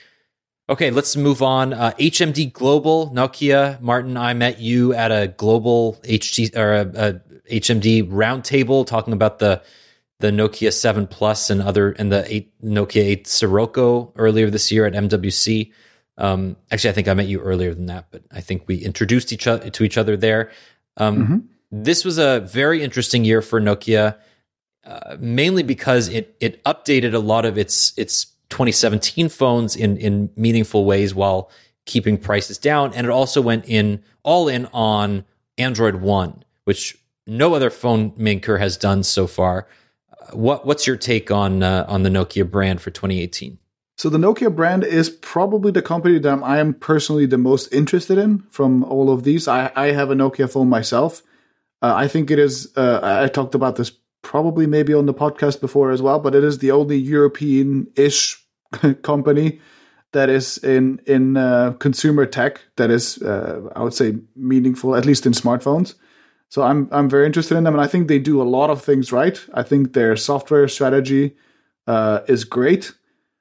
Okay, let's move on. Uh, H M D Global, Nokia. Martin, I met you at a global H T or a, a H M D roundtable talking about the the Nokia seven Plus and other and the eight, Nokia eight Sirocco earlier this year at M W C. Um, actually, I think I met you earlier than that, but I think we introduced each other to each other there. Um, mm-hmm. This was a very interesting year for Nokia, uh, mainly because it it updated a lot of its its twenty seventeen phones in in meaningful ways while keeping prices down, and it also went in all in on Android One, which no other phone maker has done so far. What what's your take on uh, on the Nokia brand for twenty eighteen? So the Nokia brand is probably the company that I am personally the most interested in from all of these. I, I have a Nokia phone myself. Uh, I think it is, uh, I talked about this probably maybe on the podcast before as well, but it is the only European-ish company that is in, in uh, consumer tech that is, uh, I would say, meaningful, at least in smartphones. So I'm I'm very interested in them, and I think they do a lot of things right. I think their software strategy uh, is great.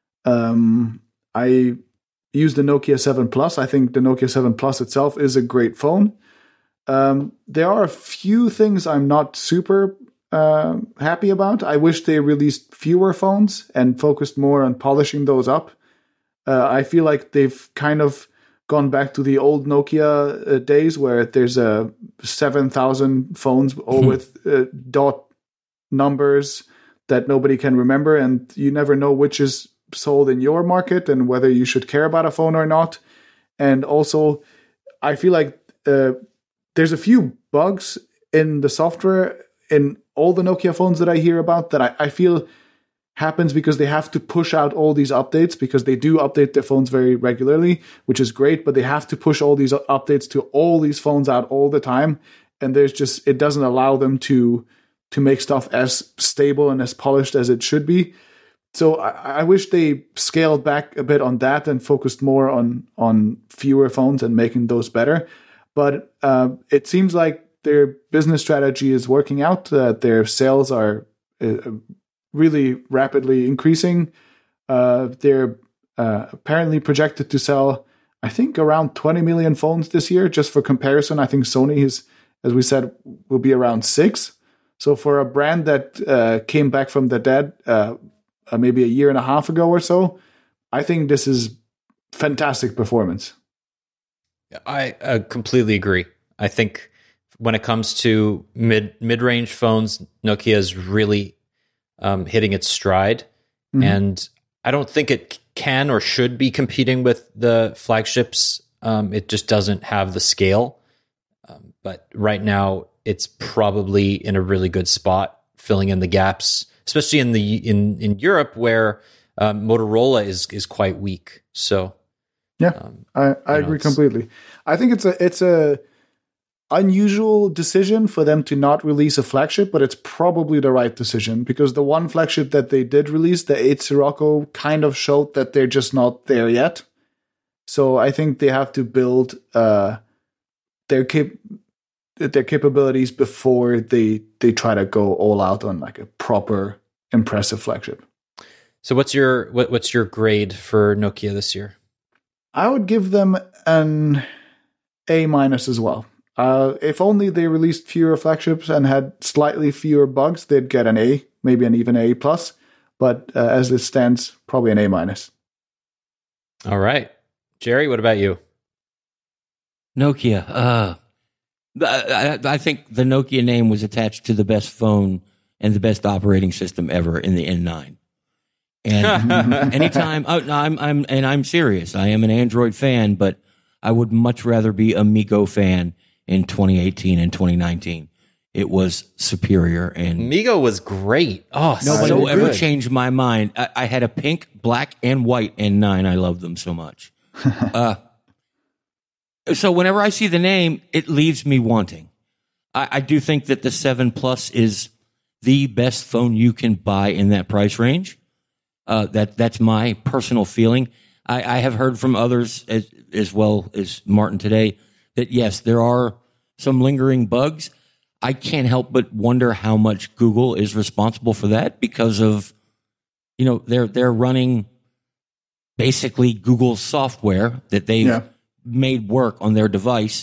Um, I use the Nokia seven Plus. I think the Nokia seven Plus itself is a great phone. Um, there are a few things I'm not super uh, happy about. I wish they released fewer phones and focused more on polishing those up. Uh, I feel like they've kind of gone back to the old Nokia uh, days where there's uh, seven thousand phones all with uh, dot numbers that nobody can remember, and you never know which is sold in your market and whether you should care about a phone or not. And also, I feel like uh, there's a few bugs in the software in all the Nokia phones that I hear about that I, I feel happens because they have to push out all these updates, because they do update their phones very regularly, which is great, but they have to push all these updates to all these phones out all the time. And there's just, it doesn't allow them to, to make stuff as stable and as polished as it should be. So I, I wish they scaled back a bit on that and focused more on, on fewer phones and making those better. But uh, it seems like their business strategy is working out, that uh, their sales are uh, really rapidly increasing. Uh, they're uh, apparently projected to sell, I think, around twenty million phones this year. Just for comparison, I think Sony is, as we said, will be around six. So for a brand that uh, came back from the dead uh, uh, maybe a year and a half ago or so, I think this is fantastic performance. I uh, completely agree. I think when it comes to mid mid range phones, Nokia is really um, hitting its stride, mm-hmm. and I don't think it can or should be competing with the flagships. Um, it just doesn't have the scale. Um, but right now, it's probably in a really good spot, filling in the gaps, especially in the in in Europe where um, Motorola is is quite weak. So. Yeah, um, I, I agree know, completely. I think it's a it's a unusual decision for them to not release a flagship, but it's probably the right decision because the one flagship that they did release, the eight Sirocco, kind of showed that they're just not there yet. So I think they have to build uh, their cap- their capabilities before they they try to go all out on like a proper impressive flagship. So what's your what, what's your grade for Nokia this year? I would give them an A minus as well. Uh, if only they released fewer flagships and had slightly fewer bugs, they'd get an A, maybe an even A plus. But uh, as it stands, probably an A minus. All right, Jerry, what about you? Nokia. Uh, I, I think the Nokia name was attached to the best phone and the best operating system ever in the N nine. And anytime, oh, no, I'm, I'm, and I'm serious. I am an Android fan, but I would much rather be a Migo fan in twenty eighteen and twenty nineteen. It was superior, and Migo was great. Oh, nobody so will ever good. change my mind. I, I had a pink, black, and white N nine. I love them so much. uh, so whenever I see the name, it leaves me wanting. I, I do think that the seven Plus is the best phone you can buy in that price range. Uh, that that's my personal feeling. I, I have heard from others as, as well as Martin today that yes, there are some lingering bugs. I can't help but wonder how much Google is responsible for that because of, you know, they're they're running basically Google's software that they've yeah. made work on their device.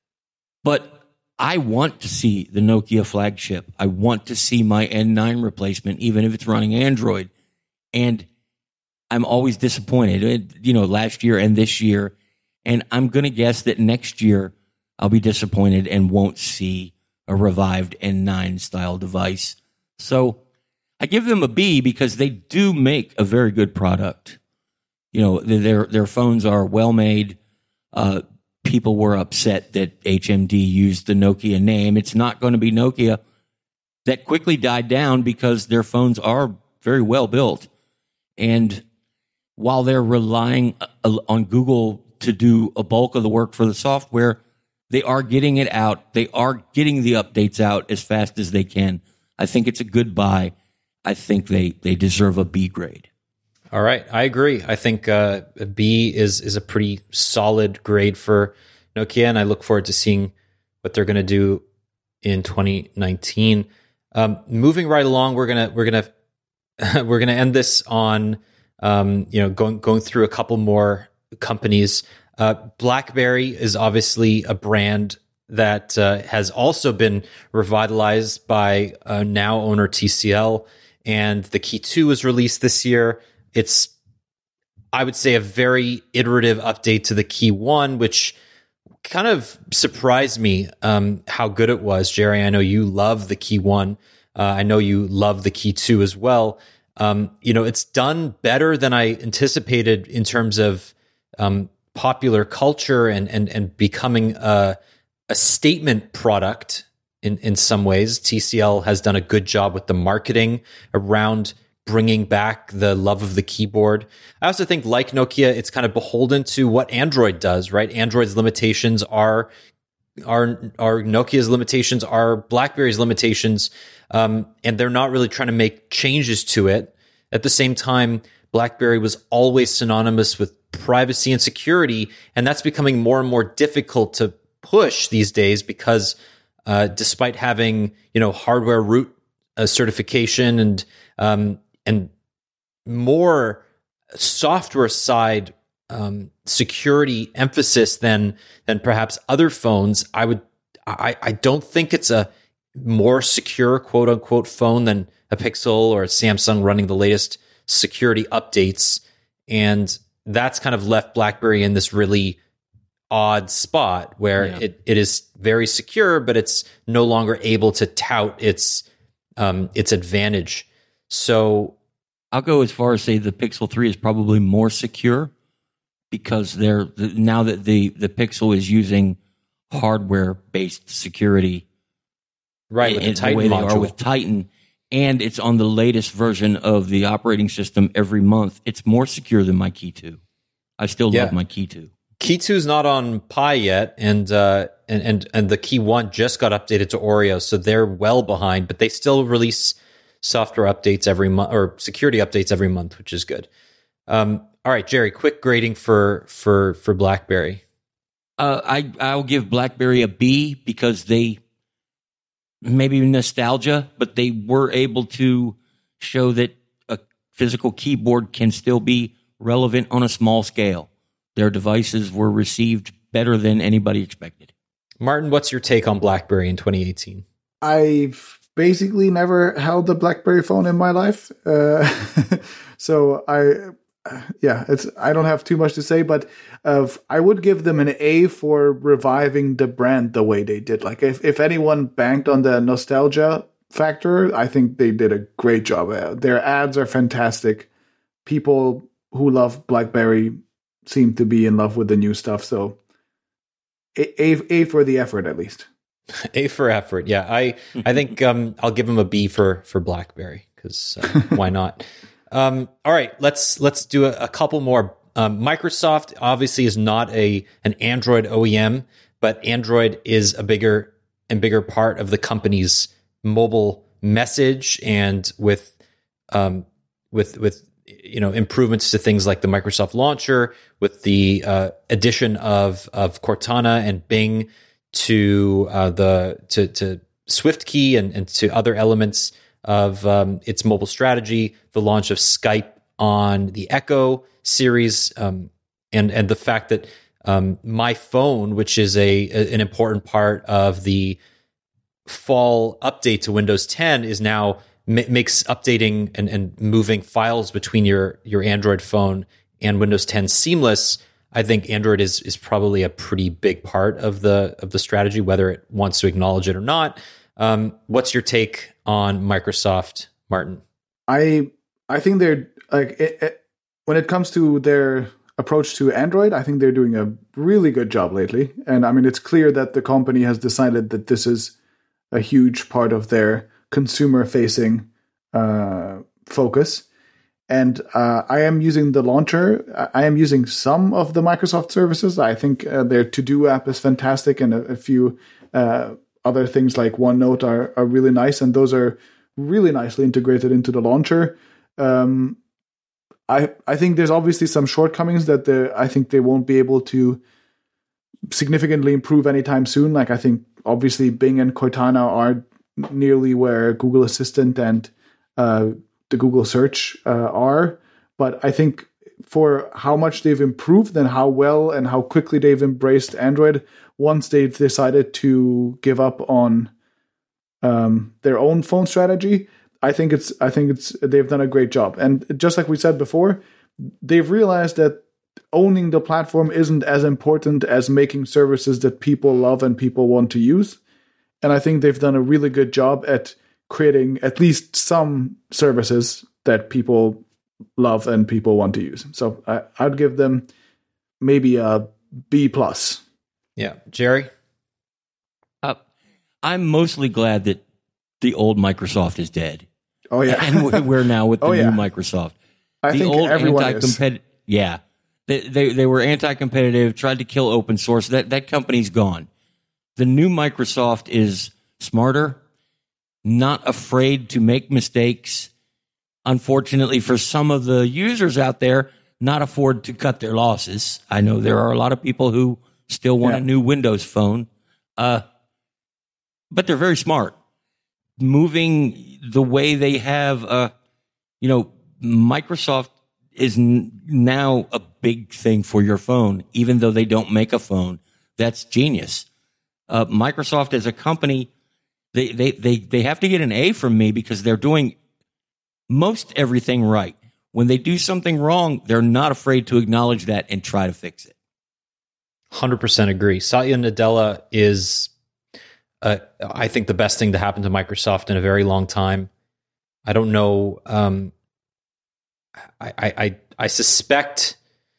But I want to see the Nokia flagship. I want to see my N nine replacement, even if it's running Android. And I'm always disappointed, you know, last year and this year. And I'm going to guess that next year I'll be disappointed and won't see a revived N nine style device. So I give them a B because they do make a very good product. You know, their their phones are well made. Uh, people were upset that H M D used the Nokia name. It's not going to be Nokia. That quickly died down because their phones are very well built. And while they're relying on Google to do a bulk of the work for the software, they are getting it out. They are getting the updates out as fast as they can. I think it's a good buy. I think they, they deserve a B grade. All right. I agree. I think uh, a B is, is a pretty solid grade for Nokia, and I look forward to seeing what they're going to do in twenty nineteen. Um, moving right along, we're gonna we're gonna we're going to end this on, um, you know, going going through a couple more companies. Uh, BlackBerry is obviously a brand that uh, has also been revitalized by uh, now owner T C L, and the Key two was released this year. It's, I would say, a very iterative update to the Key one, which kind of surprised me um, how good it was. Jerry, I know you love the Key one. Uh, I know you love the Key two as well. Um, you know, it's done better than I anticipated in terms of um, popular culture and and and becoming a, a statement product in in some ways. T C L has done a good job with the marketing around bringing back the love of the keyboard. I also think, like Nokia, it's kind of beholden to what Android does, right? Android's limitations are are are Nokia's limitations, are BlackBerry's limitations. Um, and they're not really trying to make changes to it. At the same time, BlackBerry was always synonymous with privacy and security, and that's becoming more and more difficult to push these days because uh, despite having, you know, hardware root uh, certification and um, and more software side um, security emphasis than than perhaps other phones, I would I, I don't think it's a more secure, quote unquote, phone than a Pixel or a Samsung running the latest security updates. and that's kind of left BlackBerry in this really odd spot where Yeah. it, it is very secure, but it's no longer able to tout its um, its advantage. So I'll go as far as say the Pixel three is probably more secure because they're now that the, the Pixel is using hardware based security, right with in, the Titan way they module. are with Titan, and it's on the latest version of the operating system every month. It's more secure than my Key two. I still Yeah. love my Key two. Key two is not on Pi yet, and uh, and and and the Key one just got updated to Oreo, so they're well behind. But they still release software updates every month or security updates every month, which is good. Um, all right, Jerry, quick grading for for for BlackBerry. Uh, I I'll give BlackBerry a B because they maybe nostalgia, but they were able to show that a physical keyboard can still be relevant on a small scale. Their devices were received better than anybody expected. Martin, what's your take on BlackBerry in twenty eighteen? I've basically never held a BlackBerry phone in my life, uh, so I, yeah, it's I don't have too much to say, but uh, I would give them an A for reviving the brand the way they did. Like if if anyone banked on the nostalgia factor, I think they did a great job. Uh, their ads are fantastic. People who love BlackBerry seem to be in love with the new stuff. So A, A, A for the effort, at least. A for effort. Yeah, I I think um, I'll give them a B for for BlackBerry because uh, why not? Um, all right, let's let's do a, a couple more. Um, Microsoft obviously is not a an Android O E M, but Android is a bigger and bigger part of the company's mobile message, and with um, with with you know improvements to things like the Microsoft Launcher, with the uh, addition of of Cortana and Bing to uh, the to to SwiftKey and, and to other elements of um, its mobile strategy, the launch of Skype on the Echo series, um, and and the fact that um, My Phone, which is a, a an important part of the fall update to Windows ten, is now ma- makes updating and, and moving files between your your Android phone and Windows ten seamless. I think Android is is probably a pretty big part of the of the strategy, whether it wants to acknowledge it or not. Um, what's your take on Microsoft, Martin? I I think they're like it, it, when it comes to their approach to Android, I think they're doing a really good job lately. And I mean, it's clear that the company has decided that this is a huge part of their consumer-facing uh, focus. And uh, I am using the launcher. I am using some of the Microsoft services. I think uh, their To-Do app is fantastic, and a, a few uh, other things like OneNote are, are really nice, and those are really nicely integrated into the launcher. Um, I I think there's obviously some shortcomings that the I think they won't be able to significantly improve anytime soon. Like I think obviously Bing and Cortana are nearly where Google Assistant and uh, the Google search uh, are, but I think for how much they've improved and how well and how quickly they've embraced Android once they've decided to give up on um, their own phone strategy, I think it's I think it's they've done a great job. And just like we said before, they've realized that owning the platform isn't as important as making services that people love and people want to use. And I think they've done a really good job at creating at least some services that people love and people want to use. So I, I'd give them maybe a B plus. Yeah, Jerry. Uh, I'm mostly glad that the old Microsoft is dead. Oh yeah, and we're now with the oh, yeah. new Microsoft. I the think old everyone anti-competitive, is. Yeah, they, they they were anti-competitive, tried to kill open source. That that company's gone. The new Microsoft is smarter, not afraid to make mistakes. Unfortunately, for some of the users out there, not afford to cut their losses. I know there are a lot of people who still want Yeah. a new Windows phone, uh, but they're very smart. Moving the way they have, uh, you know, Microsoft is n- now a big thing for your phone, even though they don't make a phone. That's genius. Uh, Microsoft as a company, they, they, they, they have to get an A from me because they're doing most everything right. when they do something wrong, they're not afraid to acknowledge that and try to fix it. one hundred percent agree. Satya Nadella is, uh, I think, the best thing to happen to Microsoft in a very long time. I don't know. Um, I, I, I, I suspect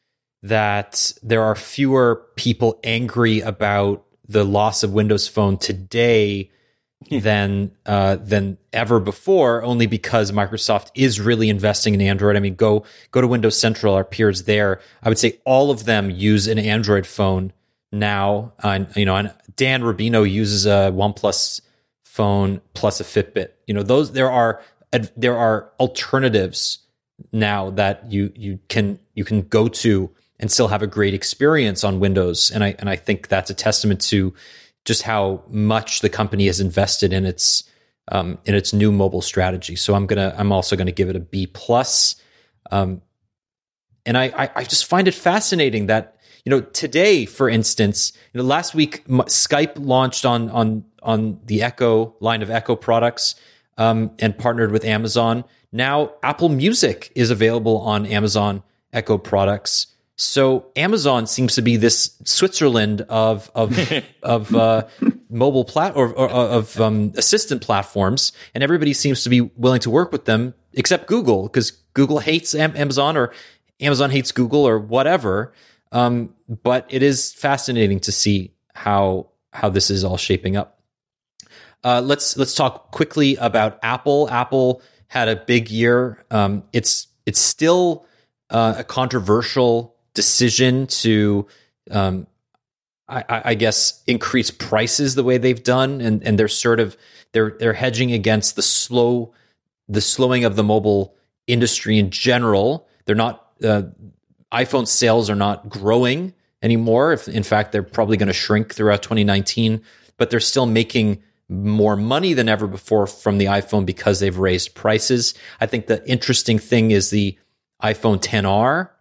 that there are fewer people angry about the loss of Windows Phone today than uh, than ever before, only because Microsoft is really investing in Android. I mean, go go to Windows Central, our peers there. I would say all of them use an Android phone now. Uh, you know, and Dan Rubino uses a OnePlus phone plus a Fitbit. You know, those there are there are alternatives now that you you can you can go to and still have a great experience on Windows. And I and I think that's a testament to just how much the company has invested in its um, in its new mobile strategy. So I'm gonna I'm also gonna give it a B plus. Um, and I, I I just find it fascinating that, you know, today, for instance, you know, last week Skype launched on on on the Echo line of Echo products um, and partnered with Amazon. Now Apple Music is available on Amazon Echo products. So Amazon seems to be this Switzerland of of of uh, mobile plat or, or of um, assistant platforms, and everybody seems to be willing to work with them, except Google, because Google hates Am- Amazon or Amazon hates Google or whatever. Um, but it is fascinating to see how how this is all shaping up. Uh, let's let's talk quickly about Apple. Apple had a big year. Um, it's it's still uh, a controversial decision to, um, I, I guess, increase prices the way they've done, and and they're sort of they're they're hedging against the slow the slowing of the mobile industry in general. They're not uh, iPhone sales are not growing anymore. If, in fact, they're probably going to shrink throughout twenty nineteen, but they're still making more money than ever before from the iPhone because they've raised prices. I think the interesting thing is the iPhone X R.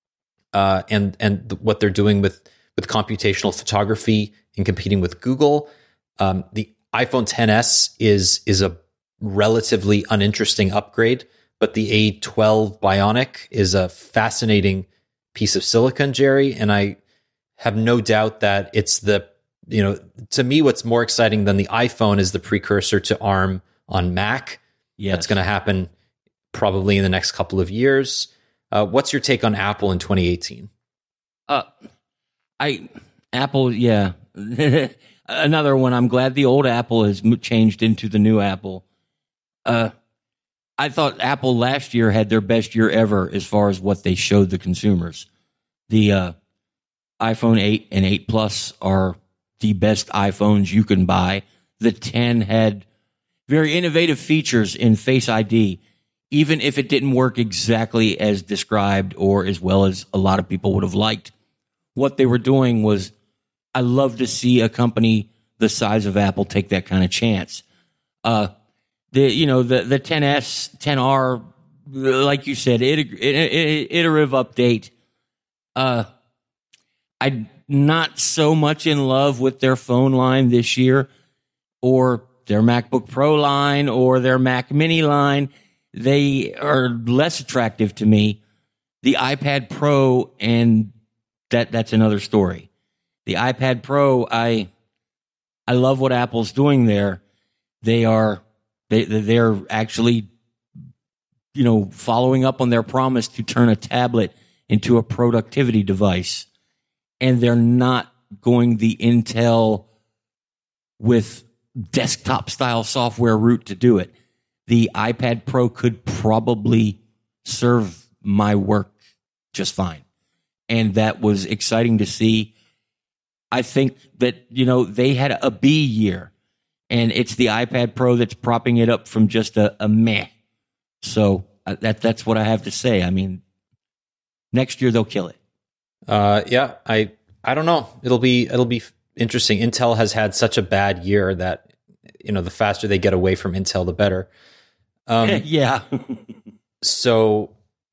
Uh, and and th- what they're doing with with computational photography and competing with Google. Um, the iPhone X S is is a relatively uninteresting upgrade, but the A twelve Bionic is a fascinating piece of silicon, Jerry. And I have no doubt that it's the, you know, to me, what's more exciting than the iPhone is the precursor to ARM on Mac. Yes. That's going to happen probably in the next couple of years. Uh, what's your take on Apple in twenty eighteen? Uh, I Apple, yeah, another one. I'm glad the old Apple has changed into the new Apple. Uh, I thought Apple last year had their best year ever as far as what they showed the consumers. The uh, iPhone eight and eight Plus are the best iPhones you can buy. The ten had very innovative features in Face I D. Even if it didn't work exactly as described or as well as a lot of people would have liked, what they were doing was, I love to see a company the size of Apple take that kind of chance. Uh, the you know the the X S, X R, like you said, it, it, it, iterative update. Uh, I'm not so much in love with their phone line this year, or their MacBook Pro line, or their Mac Mini line. They are less attractive to me. The iPad Pro, and that that's another story. The iPad Pro, I I love what Apple's doing there. They are they they're actually, you know, following up on their promise to turn a tablet into a productivity device, and they're not going the Intel with desktop style software route to do it. The iPad Pro could probably serve my work just fine. And that was exciting to see. I think that, you know, they had a B year, and it's the iPad Pro that's propping it up from just a, a meh. So uh, that that's what I have to say. I mean, next year they'll kill it. Uh, yeah, I I don't know. It'll be it'll be interesting. Intel has had such a bad year that, you know, the faster they get away from Intel, the better. Um, yeah. so,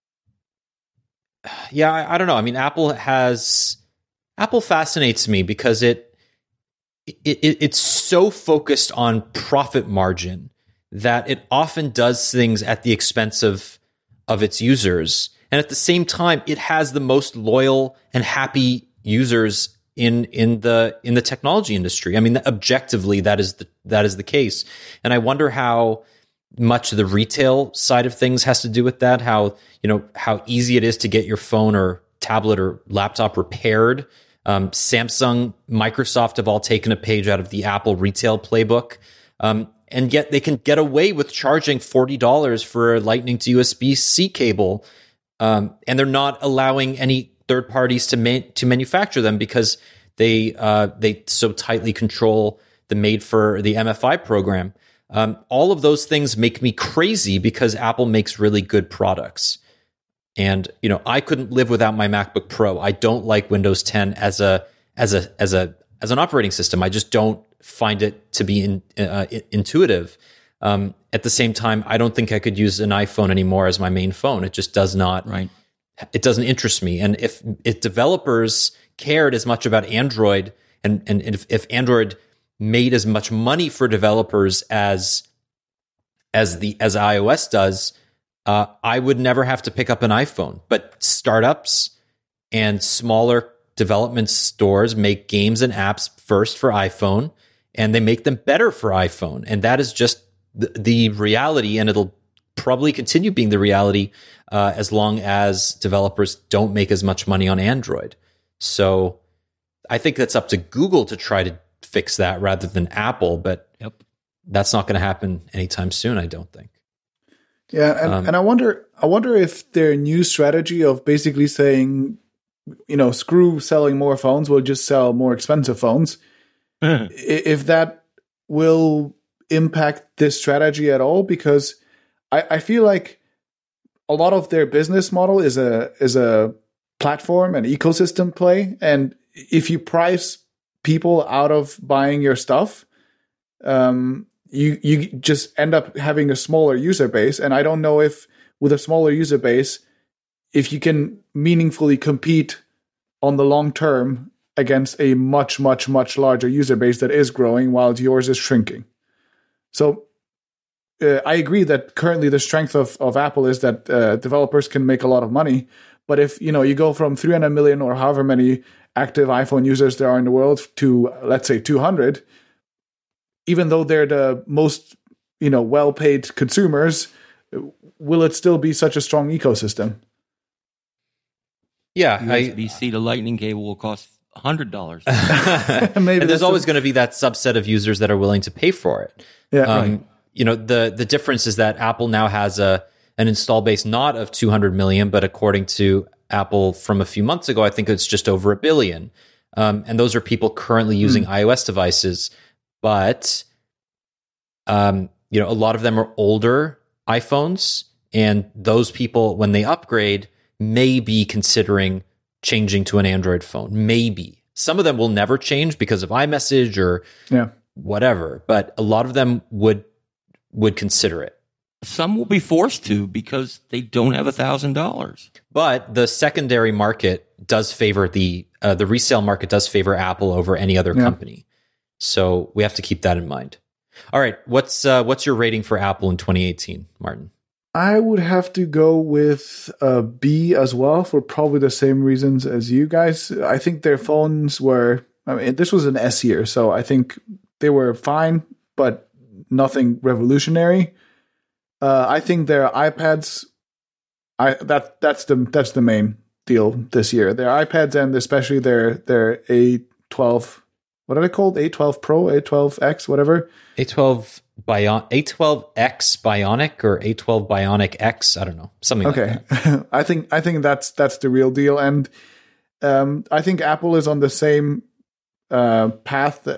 yeah, I, I don't know. I mean, Apple has Apple fascinates me because it, it it it's so focused on profit margin that it often does things at the expense of of its users. And at the same time, it has the most loyal and happy users in in the in the technology industry. I mean, objectively, that is the that is the case. And I wonder how much the retail side of things has to do with that. How you know how easy it is to get your phone or tablet or laptop repaired. Um, Samsung, Microsoft have all taken a page out of the Apple retail playbook, um, and yet they can get away with charging forty dollars for a Lightning to U S B C cable, um, and they're not allowing any third parties to ma- to manufacture them because they uh, they so tightly control the made for the M F I program. Um, all of those things make me crazy because Apple makes really good products. And you know, I couldn't live without my MacBook Pro. I don't like Windows ten as a as a as a as an operating system. I just don't find it to be in, uh, intuitive. Um, at the same time, I don't think I could use an iPhone anymore as my main phone. It just does not. Right. It doesn't interest me. And if if developers cared as much about Android, and and if, if Android made as much money for developers as as the as iOS does, uh, I would never have to pick up an iPhone. But startups and smaller development stores make games and apps first for iPhone, and they make them better for iPhone. And that is just the, the reality, and it'll probably continue being the reality uh, as long as developers don't make as much money on Android. So I think that's up to Google to try to fix that rather than Apple, but yep. that's not going to happen anytime soon, I don't think. Yeah, and, um, and I wonder I wonder if their new strategy of basically saying, you know, screw selling more phones, we'll just sell more expensive phones, uh-huh. if that will impact this strategy at all, because I, I feel like a lot of their business model is a is a platform and ecosystem play, and if you price people out of buying your stuff, um, you you just end up having a smaller user base. And I don't know if with a smaller user base, if you can meaningfully compete on the long term against a much much much larger user base that is growing while yours is shrinking. So uh, I agree that currently the strength of, of Apple is that uh, developers can make a lot of money. But if you know you go from three hundred million or however many active iPhone users there are in the world to, let's say, two hundred, even though they're the most you know well-paid consumers, will it still be such a strong ecosystem? Yeah, U S B C to Lightning cable will cost one hundred dollars. Maybe and there's always a- going to be that subset of users that are willing to pay for it. Yeah, um, right. You know, the the difference is that Apple now has a an install base not of two hundred million, but according to Apple from a few months ago, I think it's just over a billion. Um, and those are people currently using mm. iOS devices. But, um, you know, a lot of them are older iPhones. And those people, when they upgrade, may be considering changing to an Android phone. Maybe. Some of them will never change because of iMessage or yeah. whatever. But a lot of them would would consider it. Some will be forced to because they don't have a thousand dollars. But the secondary market does favor the uh, the resale market does favor Apple over any other yeah. company. So we have to keep that in mind. All right, what's uh, what's your rating for Apple in twenty eighteen, Martin? I would have to go with a B as well for probably the same reasons as you guys. I think their phones were. I mean, this was an S year, so I think they were fine, but nothing revolutionary. Uh, I think their iPads, I that that's the that's the main deal this year. Their iPads and especially their their A twelve, what are they called? A twelve Pro, A twelve X, whatever. A twelve Bion, A twelve X Bionic or A twelve Bionic X. I don't know, something. Okay, like that. I think I think that's that's the real deal, and um, I think Apple is on the same uh, path that.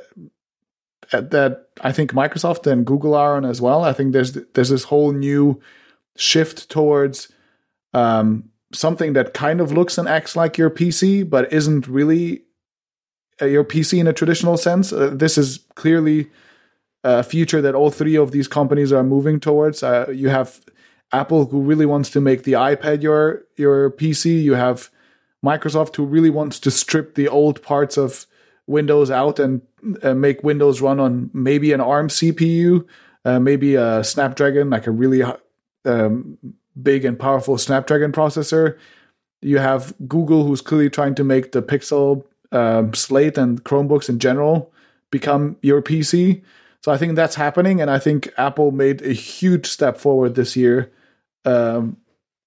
that I think Microsoft and Google are on as well. I think there's there's this whole new shift towards um, something that kind of looks and acts like your P C, but isn't really uh, your P C in a traditional sense. Uh, this is clearly a future that all three of these companies are moving towards. Uh, you have Apple, who really wants to make the iPad your your P C. You have Microsoft, who really wants to strip the old parts of Windows out and uh, make Windows run on maybe an ARM C P U, uh, maybe a Snapdragon, like a really um, big and powerful Snapdragon processor. You have Google, who's clearly trying to make the Pixel um, Slate and Chromebooks in general become your P C. So I think that's happening, and I think Apple made a huge step forward this year um,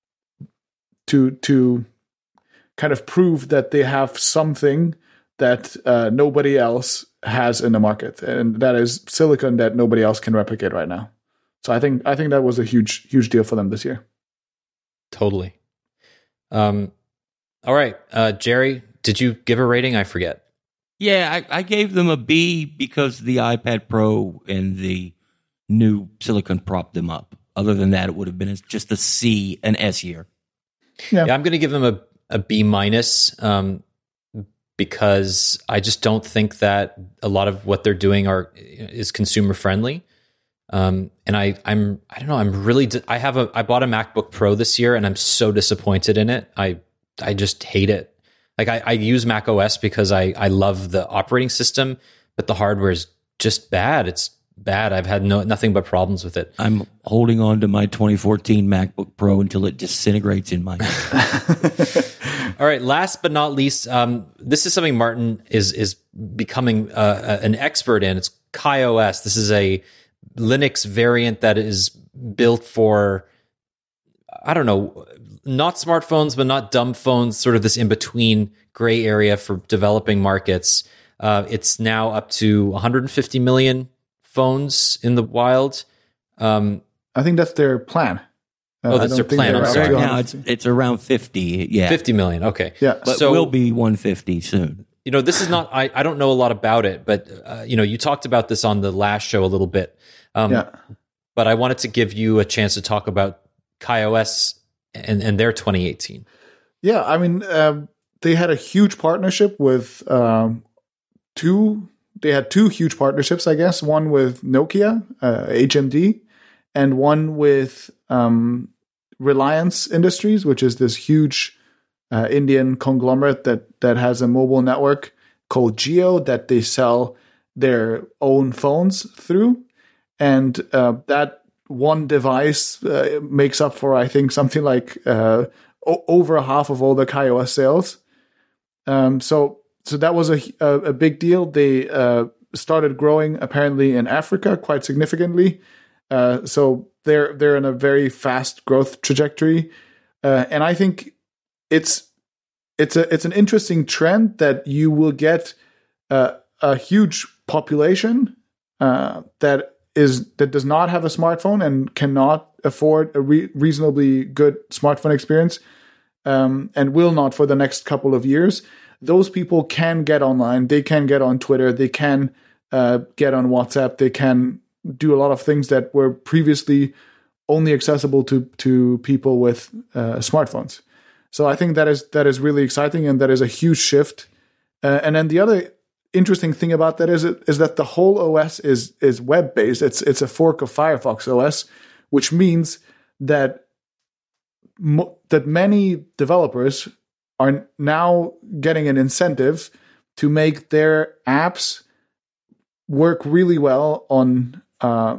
to to kind of prove that they have something that uh, nobody else has in the market, and that is silicon that nobody else can replicate right now. So I think I think that was a huge huge deal for them this year. Totally. Um, all right, uh, Jerry, did you give a rating? I forget. Yeah, I, I gave them a B because the iPad Pro and the new silicon propped them up. Other than that, it would have been just a C, an S year. Yeah, yeah I'm going to give them a, a B minus um, because I just don't think that a lot of what they're doing are is consumer friendly. Um, and I, I'm, I don't know, I'm really, di- I have a, I bought a MacBook Pro this year and I'm so disappointed in it. I, I just hate it. Like I, I use Mac O S because I, I love the operating system, but the hardware is just bad. It's bad. I've had no, nothing but problems with it. I'm holding on to my twenty fourteen MacBook Pro until it disintegrates in my hand. All right. Last but not least, um, this is something Martin is, is becoming uh, an expert in. It's KaiOS. This is a Linux variant that is built for, I don't know, not smartphones, but not dumb phones, sort of this in-between gray area for developing markets. Uh, it's now up to one hundred fifty million phones in the wild. Um, I think that's their plan. Uh, oh, that's their plan. I'm sorry. Right now it's, it's around fifty. Yeah. fifty million. Okay. Yeah. But so, will be one hundred fifty soon. You know, this is not, I, I don't know a lot about it, but, uh, you know, you talked about this on the last show a little bit. Um, yeah. But I wanted to give you a chance to talk about KaiOS and, and their twenty eighteen. Yeah, I mean, um, they had a huge partnership with um, two. They had two huge partnerships, I guess. One with Nokia, uh, H M D, and one with um, Reliance Industries, which is this huge uh, Indian conglomerate that that has a mobile network called Jio that they sell their own phones through, and uh, that. One device uh, makes up for, I think, something like uh, o- over half of all the KaiOS sales. Um, so, so that was a a, a big deal. They uh, started growing apparently in Africa quite significantly. Uh, so they're they're in a very fast growth trajectory, uh, and I think it's it's a it's an interesting trend that you will get uh, a huge population uh, that. Is that does not have a smartphone and cannot afford a re- reasonably good smartphone experience, um, and will not for the next couple of years. Those people can get online. They can get on Twitter. They can uh, get on WhatsApp. They can do a lot of things that were previously only accessible to to people with uh, smartphones. So I think that is that is really exciting, and that is a huge shift. Uh, and then the other interesting thing about that is is that the whole O S is is web based. It's it's a fork of Firefox O S, which means that mo- that many developers are now getting an incentive to make their apps work really well on uh,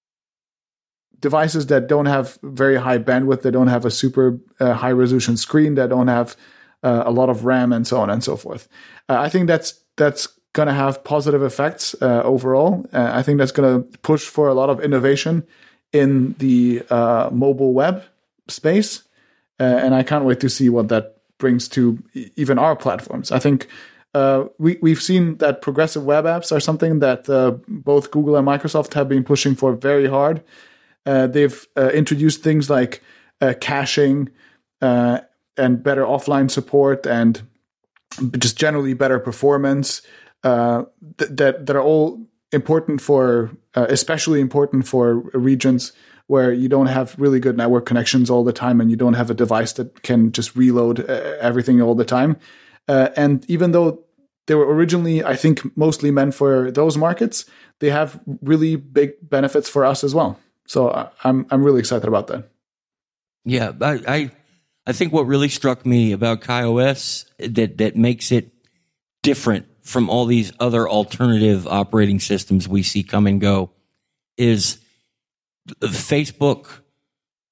devices that don't have very high bandwidth, that don't have a super uh, high resolution screen, that don't have uh, a lot of RAM, and so on and so forth. Uh, I think that's that's going to have positive effects uh, overall. Uh, I think that's going to push for a lot of innovation in the uh, mobile web space. Uh, and I can't wait to see what that brings to e- even our platforms. I think uh, we, we've seen that progressive web apps are something that uh, both Google and Microsoft have been pushing for very hard. Uh, they've uh, introduced things like uh, caching uh, and better offline support and just generally better performance. Uh, th- that that are all important for, uh, especially important for regions where you don't have really good network connections all the time, and you don't have a device that can just reload uh, everything all the time. Uh, and even though they were originally, I think, mostly meant for those markets, they have really big benefits for us as well. So I, I'm I'm really excited about that. Yeah, I, I I think what really struck me about KaiOS that that makes it different from all these other alternative operating systems we see come and go is Facebook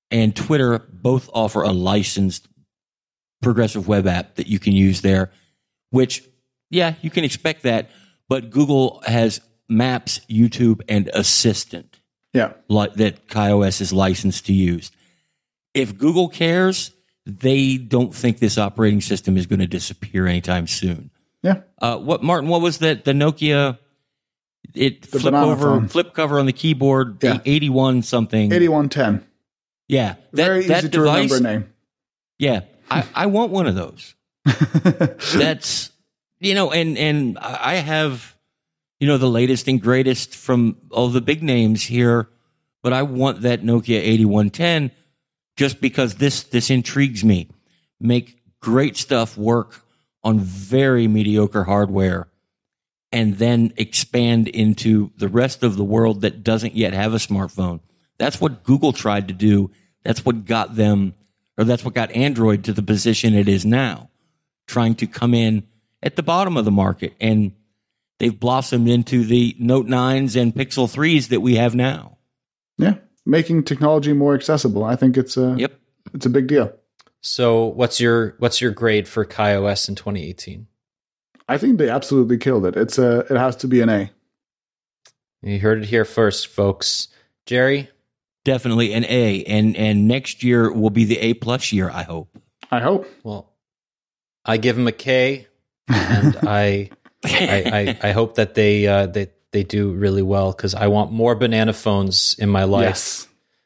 and Twitter both offer a licensed progressive web app that you can use there, which, yeah, you can expect that. But Google has Maps, YouTube, and Assistant Yeah. li- that KaiOS is licensed to use. If Google cares, they don't think this operating system is going to disappear anytime soon. Yeah. Uh, what Martin? What was that? The Nokia, it The flip banana over, phone. flip cover on the keyboard, Yeah. eighty-one something. eighty-one ten. Yeah, that, Very that easy to device. remember name. Yeah, I, I want one of those. That's, you know, and and I have, you know, the latest and greatest from all the big names here, but I want that Nokia eighty-one ten just because this this intrigues me. Make great stuff work on very mediocre hardware, and then expand into the rest of the world that doesn't yet have a smartphone. That's what Google tried to do. That's what got them, or that's what got Android to the position it is now, trying to come in at the bottom of the market. And they've blossomed into the Note nines and Pixel threes that we have now. Yeah. Making technology more accessible. I think it's a, Yep. it's a big deal. So what's your what's your grade for KaiOS in twenty eighteen? I think they absolutely killed it. It's a, it has to be an A. You heard it here first, folks. Jerry? Definitely an A. And and next year will be the A plus year, I hope. I hope. Well, I give them a K, and I, I, I I hope that they uh, they they do really well because I want more banana phones in my life. Yes.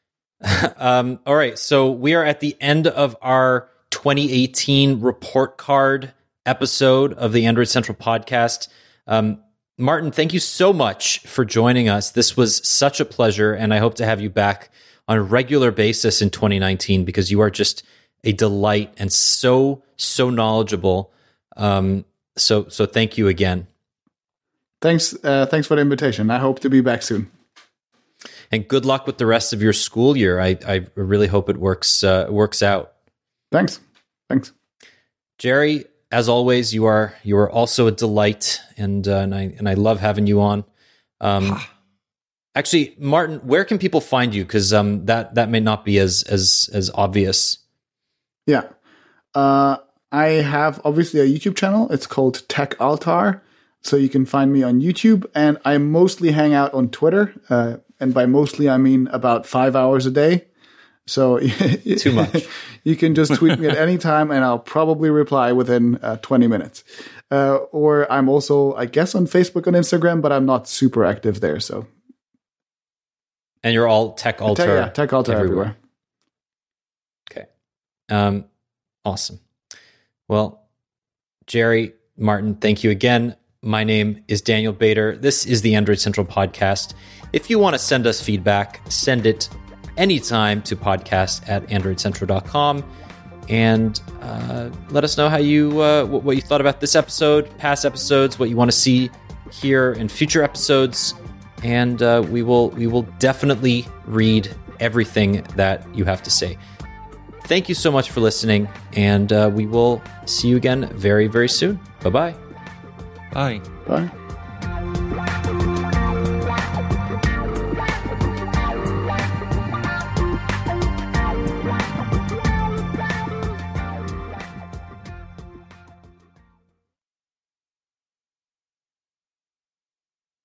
um, all right, so we are at the end of our twenty eighteen report card episode of the Android Central podcast. Um, Martin, thank you so much for joining us. This was such a pleasure, and I hope to have you back on a regular basis in twenty nineteen because you are just a delight and so, so knowledgeable. Um, so, so thank you again. Thanks. Uh, thanks for the invitation. I hope to be back soon. And good luck with the rest of your school year. I, I really hope it works uh, works out. Thanks. Thanks. Jerry, as always, you are you are also a delight, and uh, and I and I love having you on. Um, actually, Martin, where can people find you? Because um, that that may not be as as as obvious. Yeah. Uh, I have obviously a YouTube channel. It's called Tech Altar. So you can find me on YouTube, and I mostly hang out on Twitter. Uh, and by mostly, I mean about five hours a day. So Too much. You can just tweet me at any time, and I'll probably reply within uh, twenty minutes. Uh, or I'm also, I guess, on Facebook and Instagram, but I'm not super active there. So And you're all Tech Altar. Tech, yeah, Tech Altar everywhere. everywhere. Okay. Um, awesome. Well, Jerry, Martin, thank you again. My name is Daniel Bader. This is the Android Central podcast. If you want to send us feedback, send it anytime to podcast at android central dot com, and uh, let us know how you uh, what, what you thought about this episode, past episodes, what you want to see here in future episodes, and uh, we will we will definitely read everything that you have to say. Thank you so much for listening, and uh, we will see you again very, very soon. Bye-bye. Bye. Bye.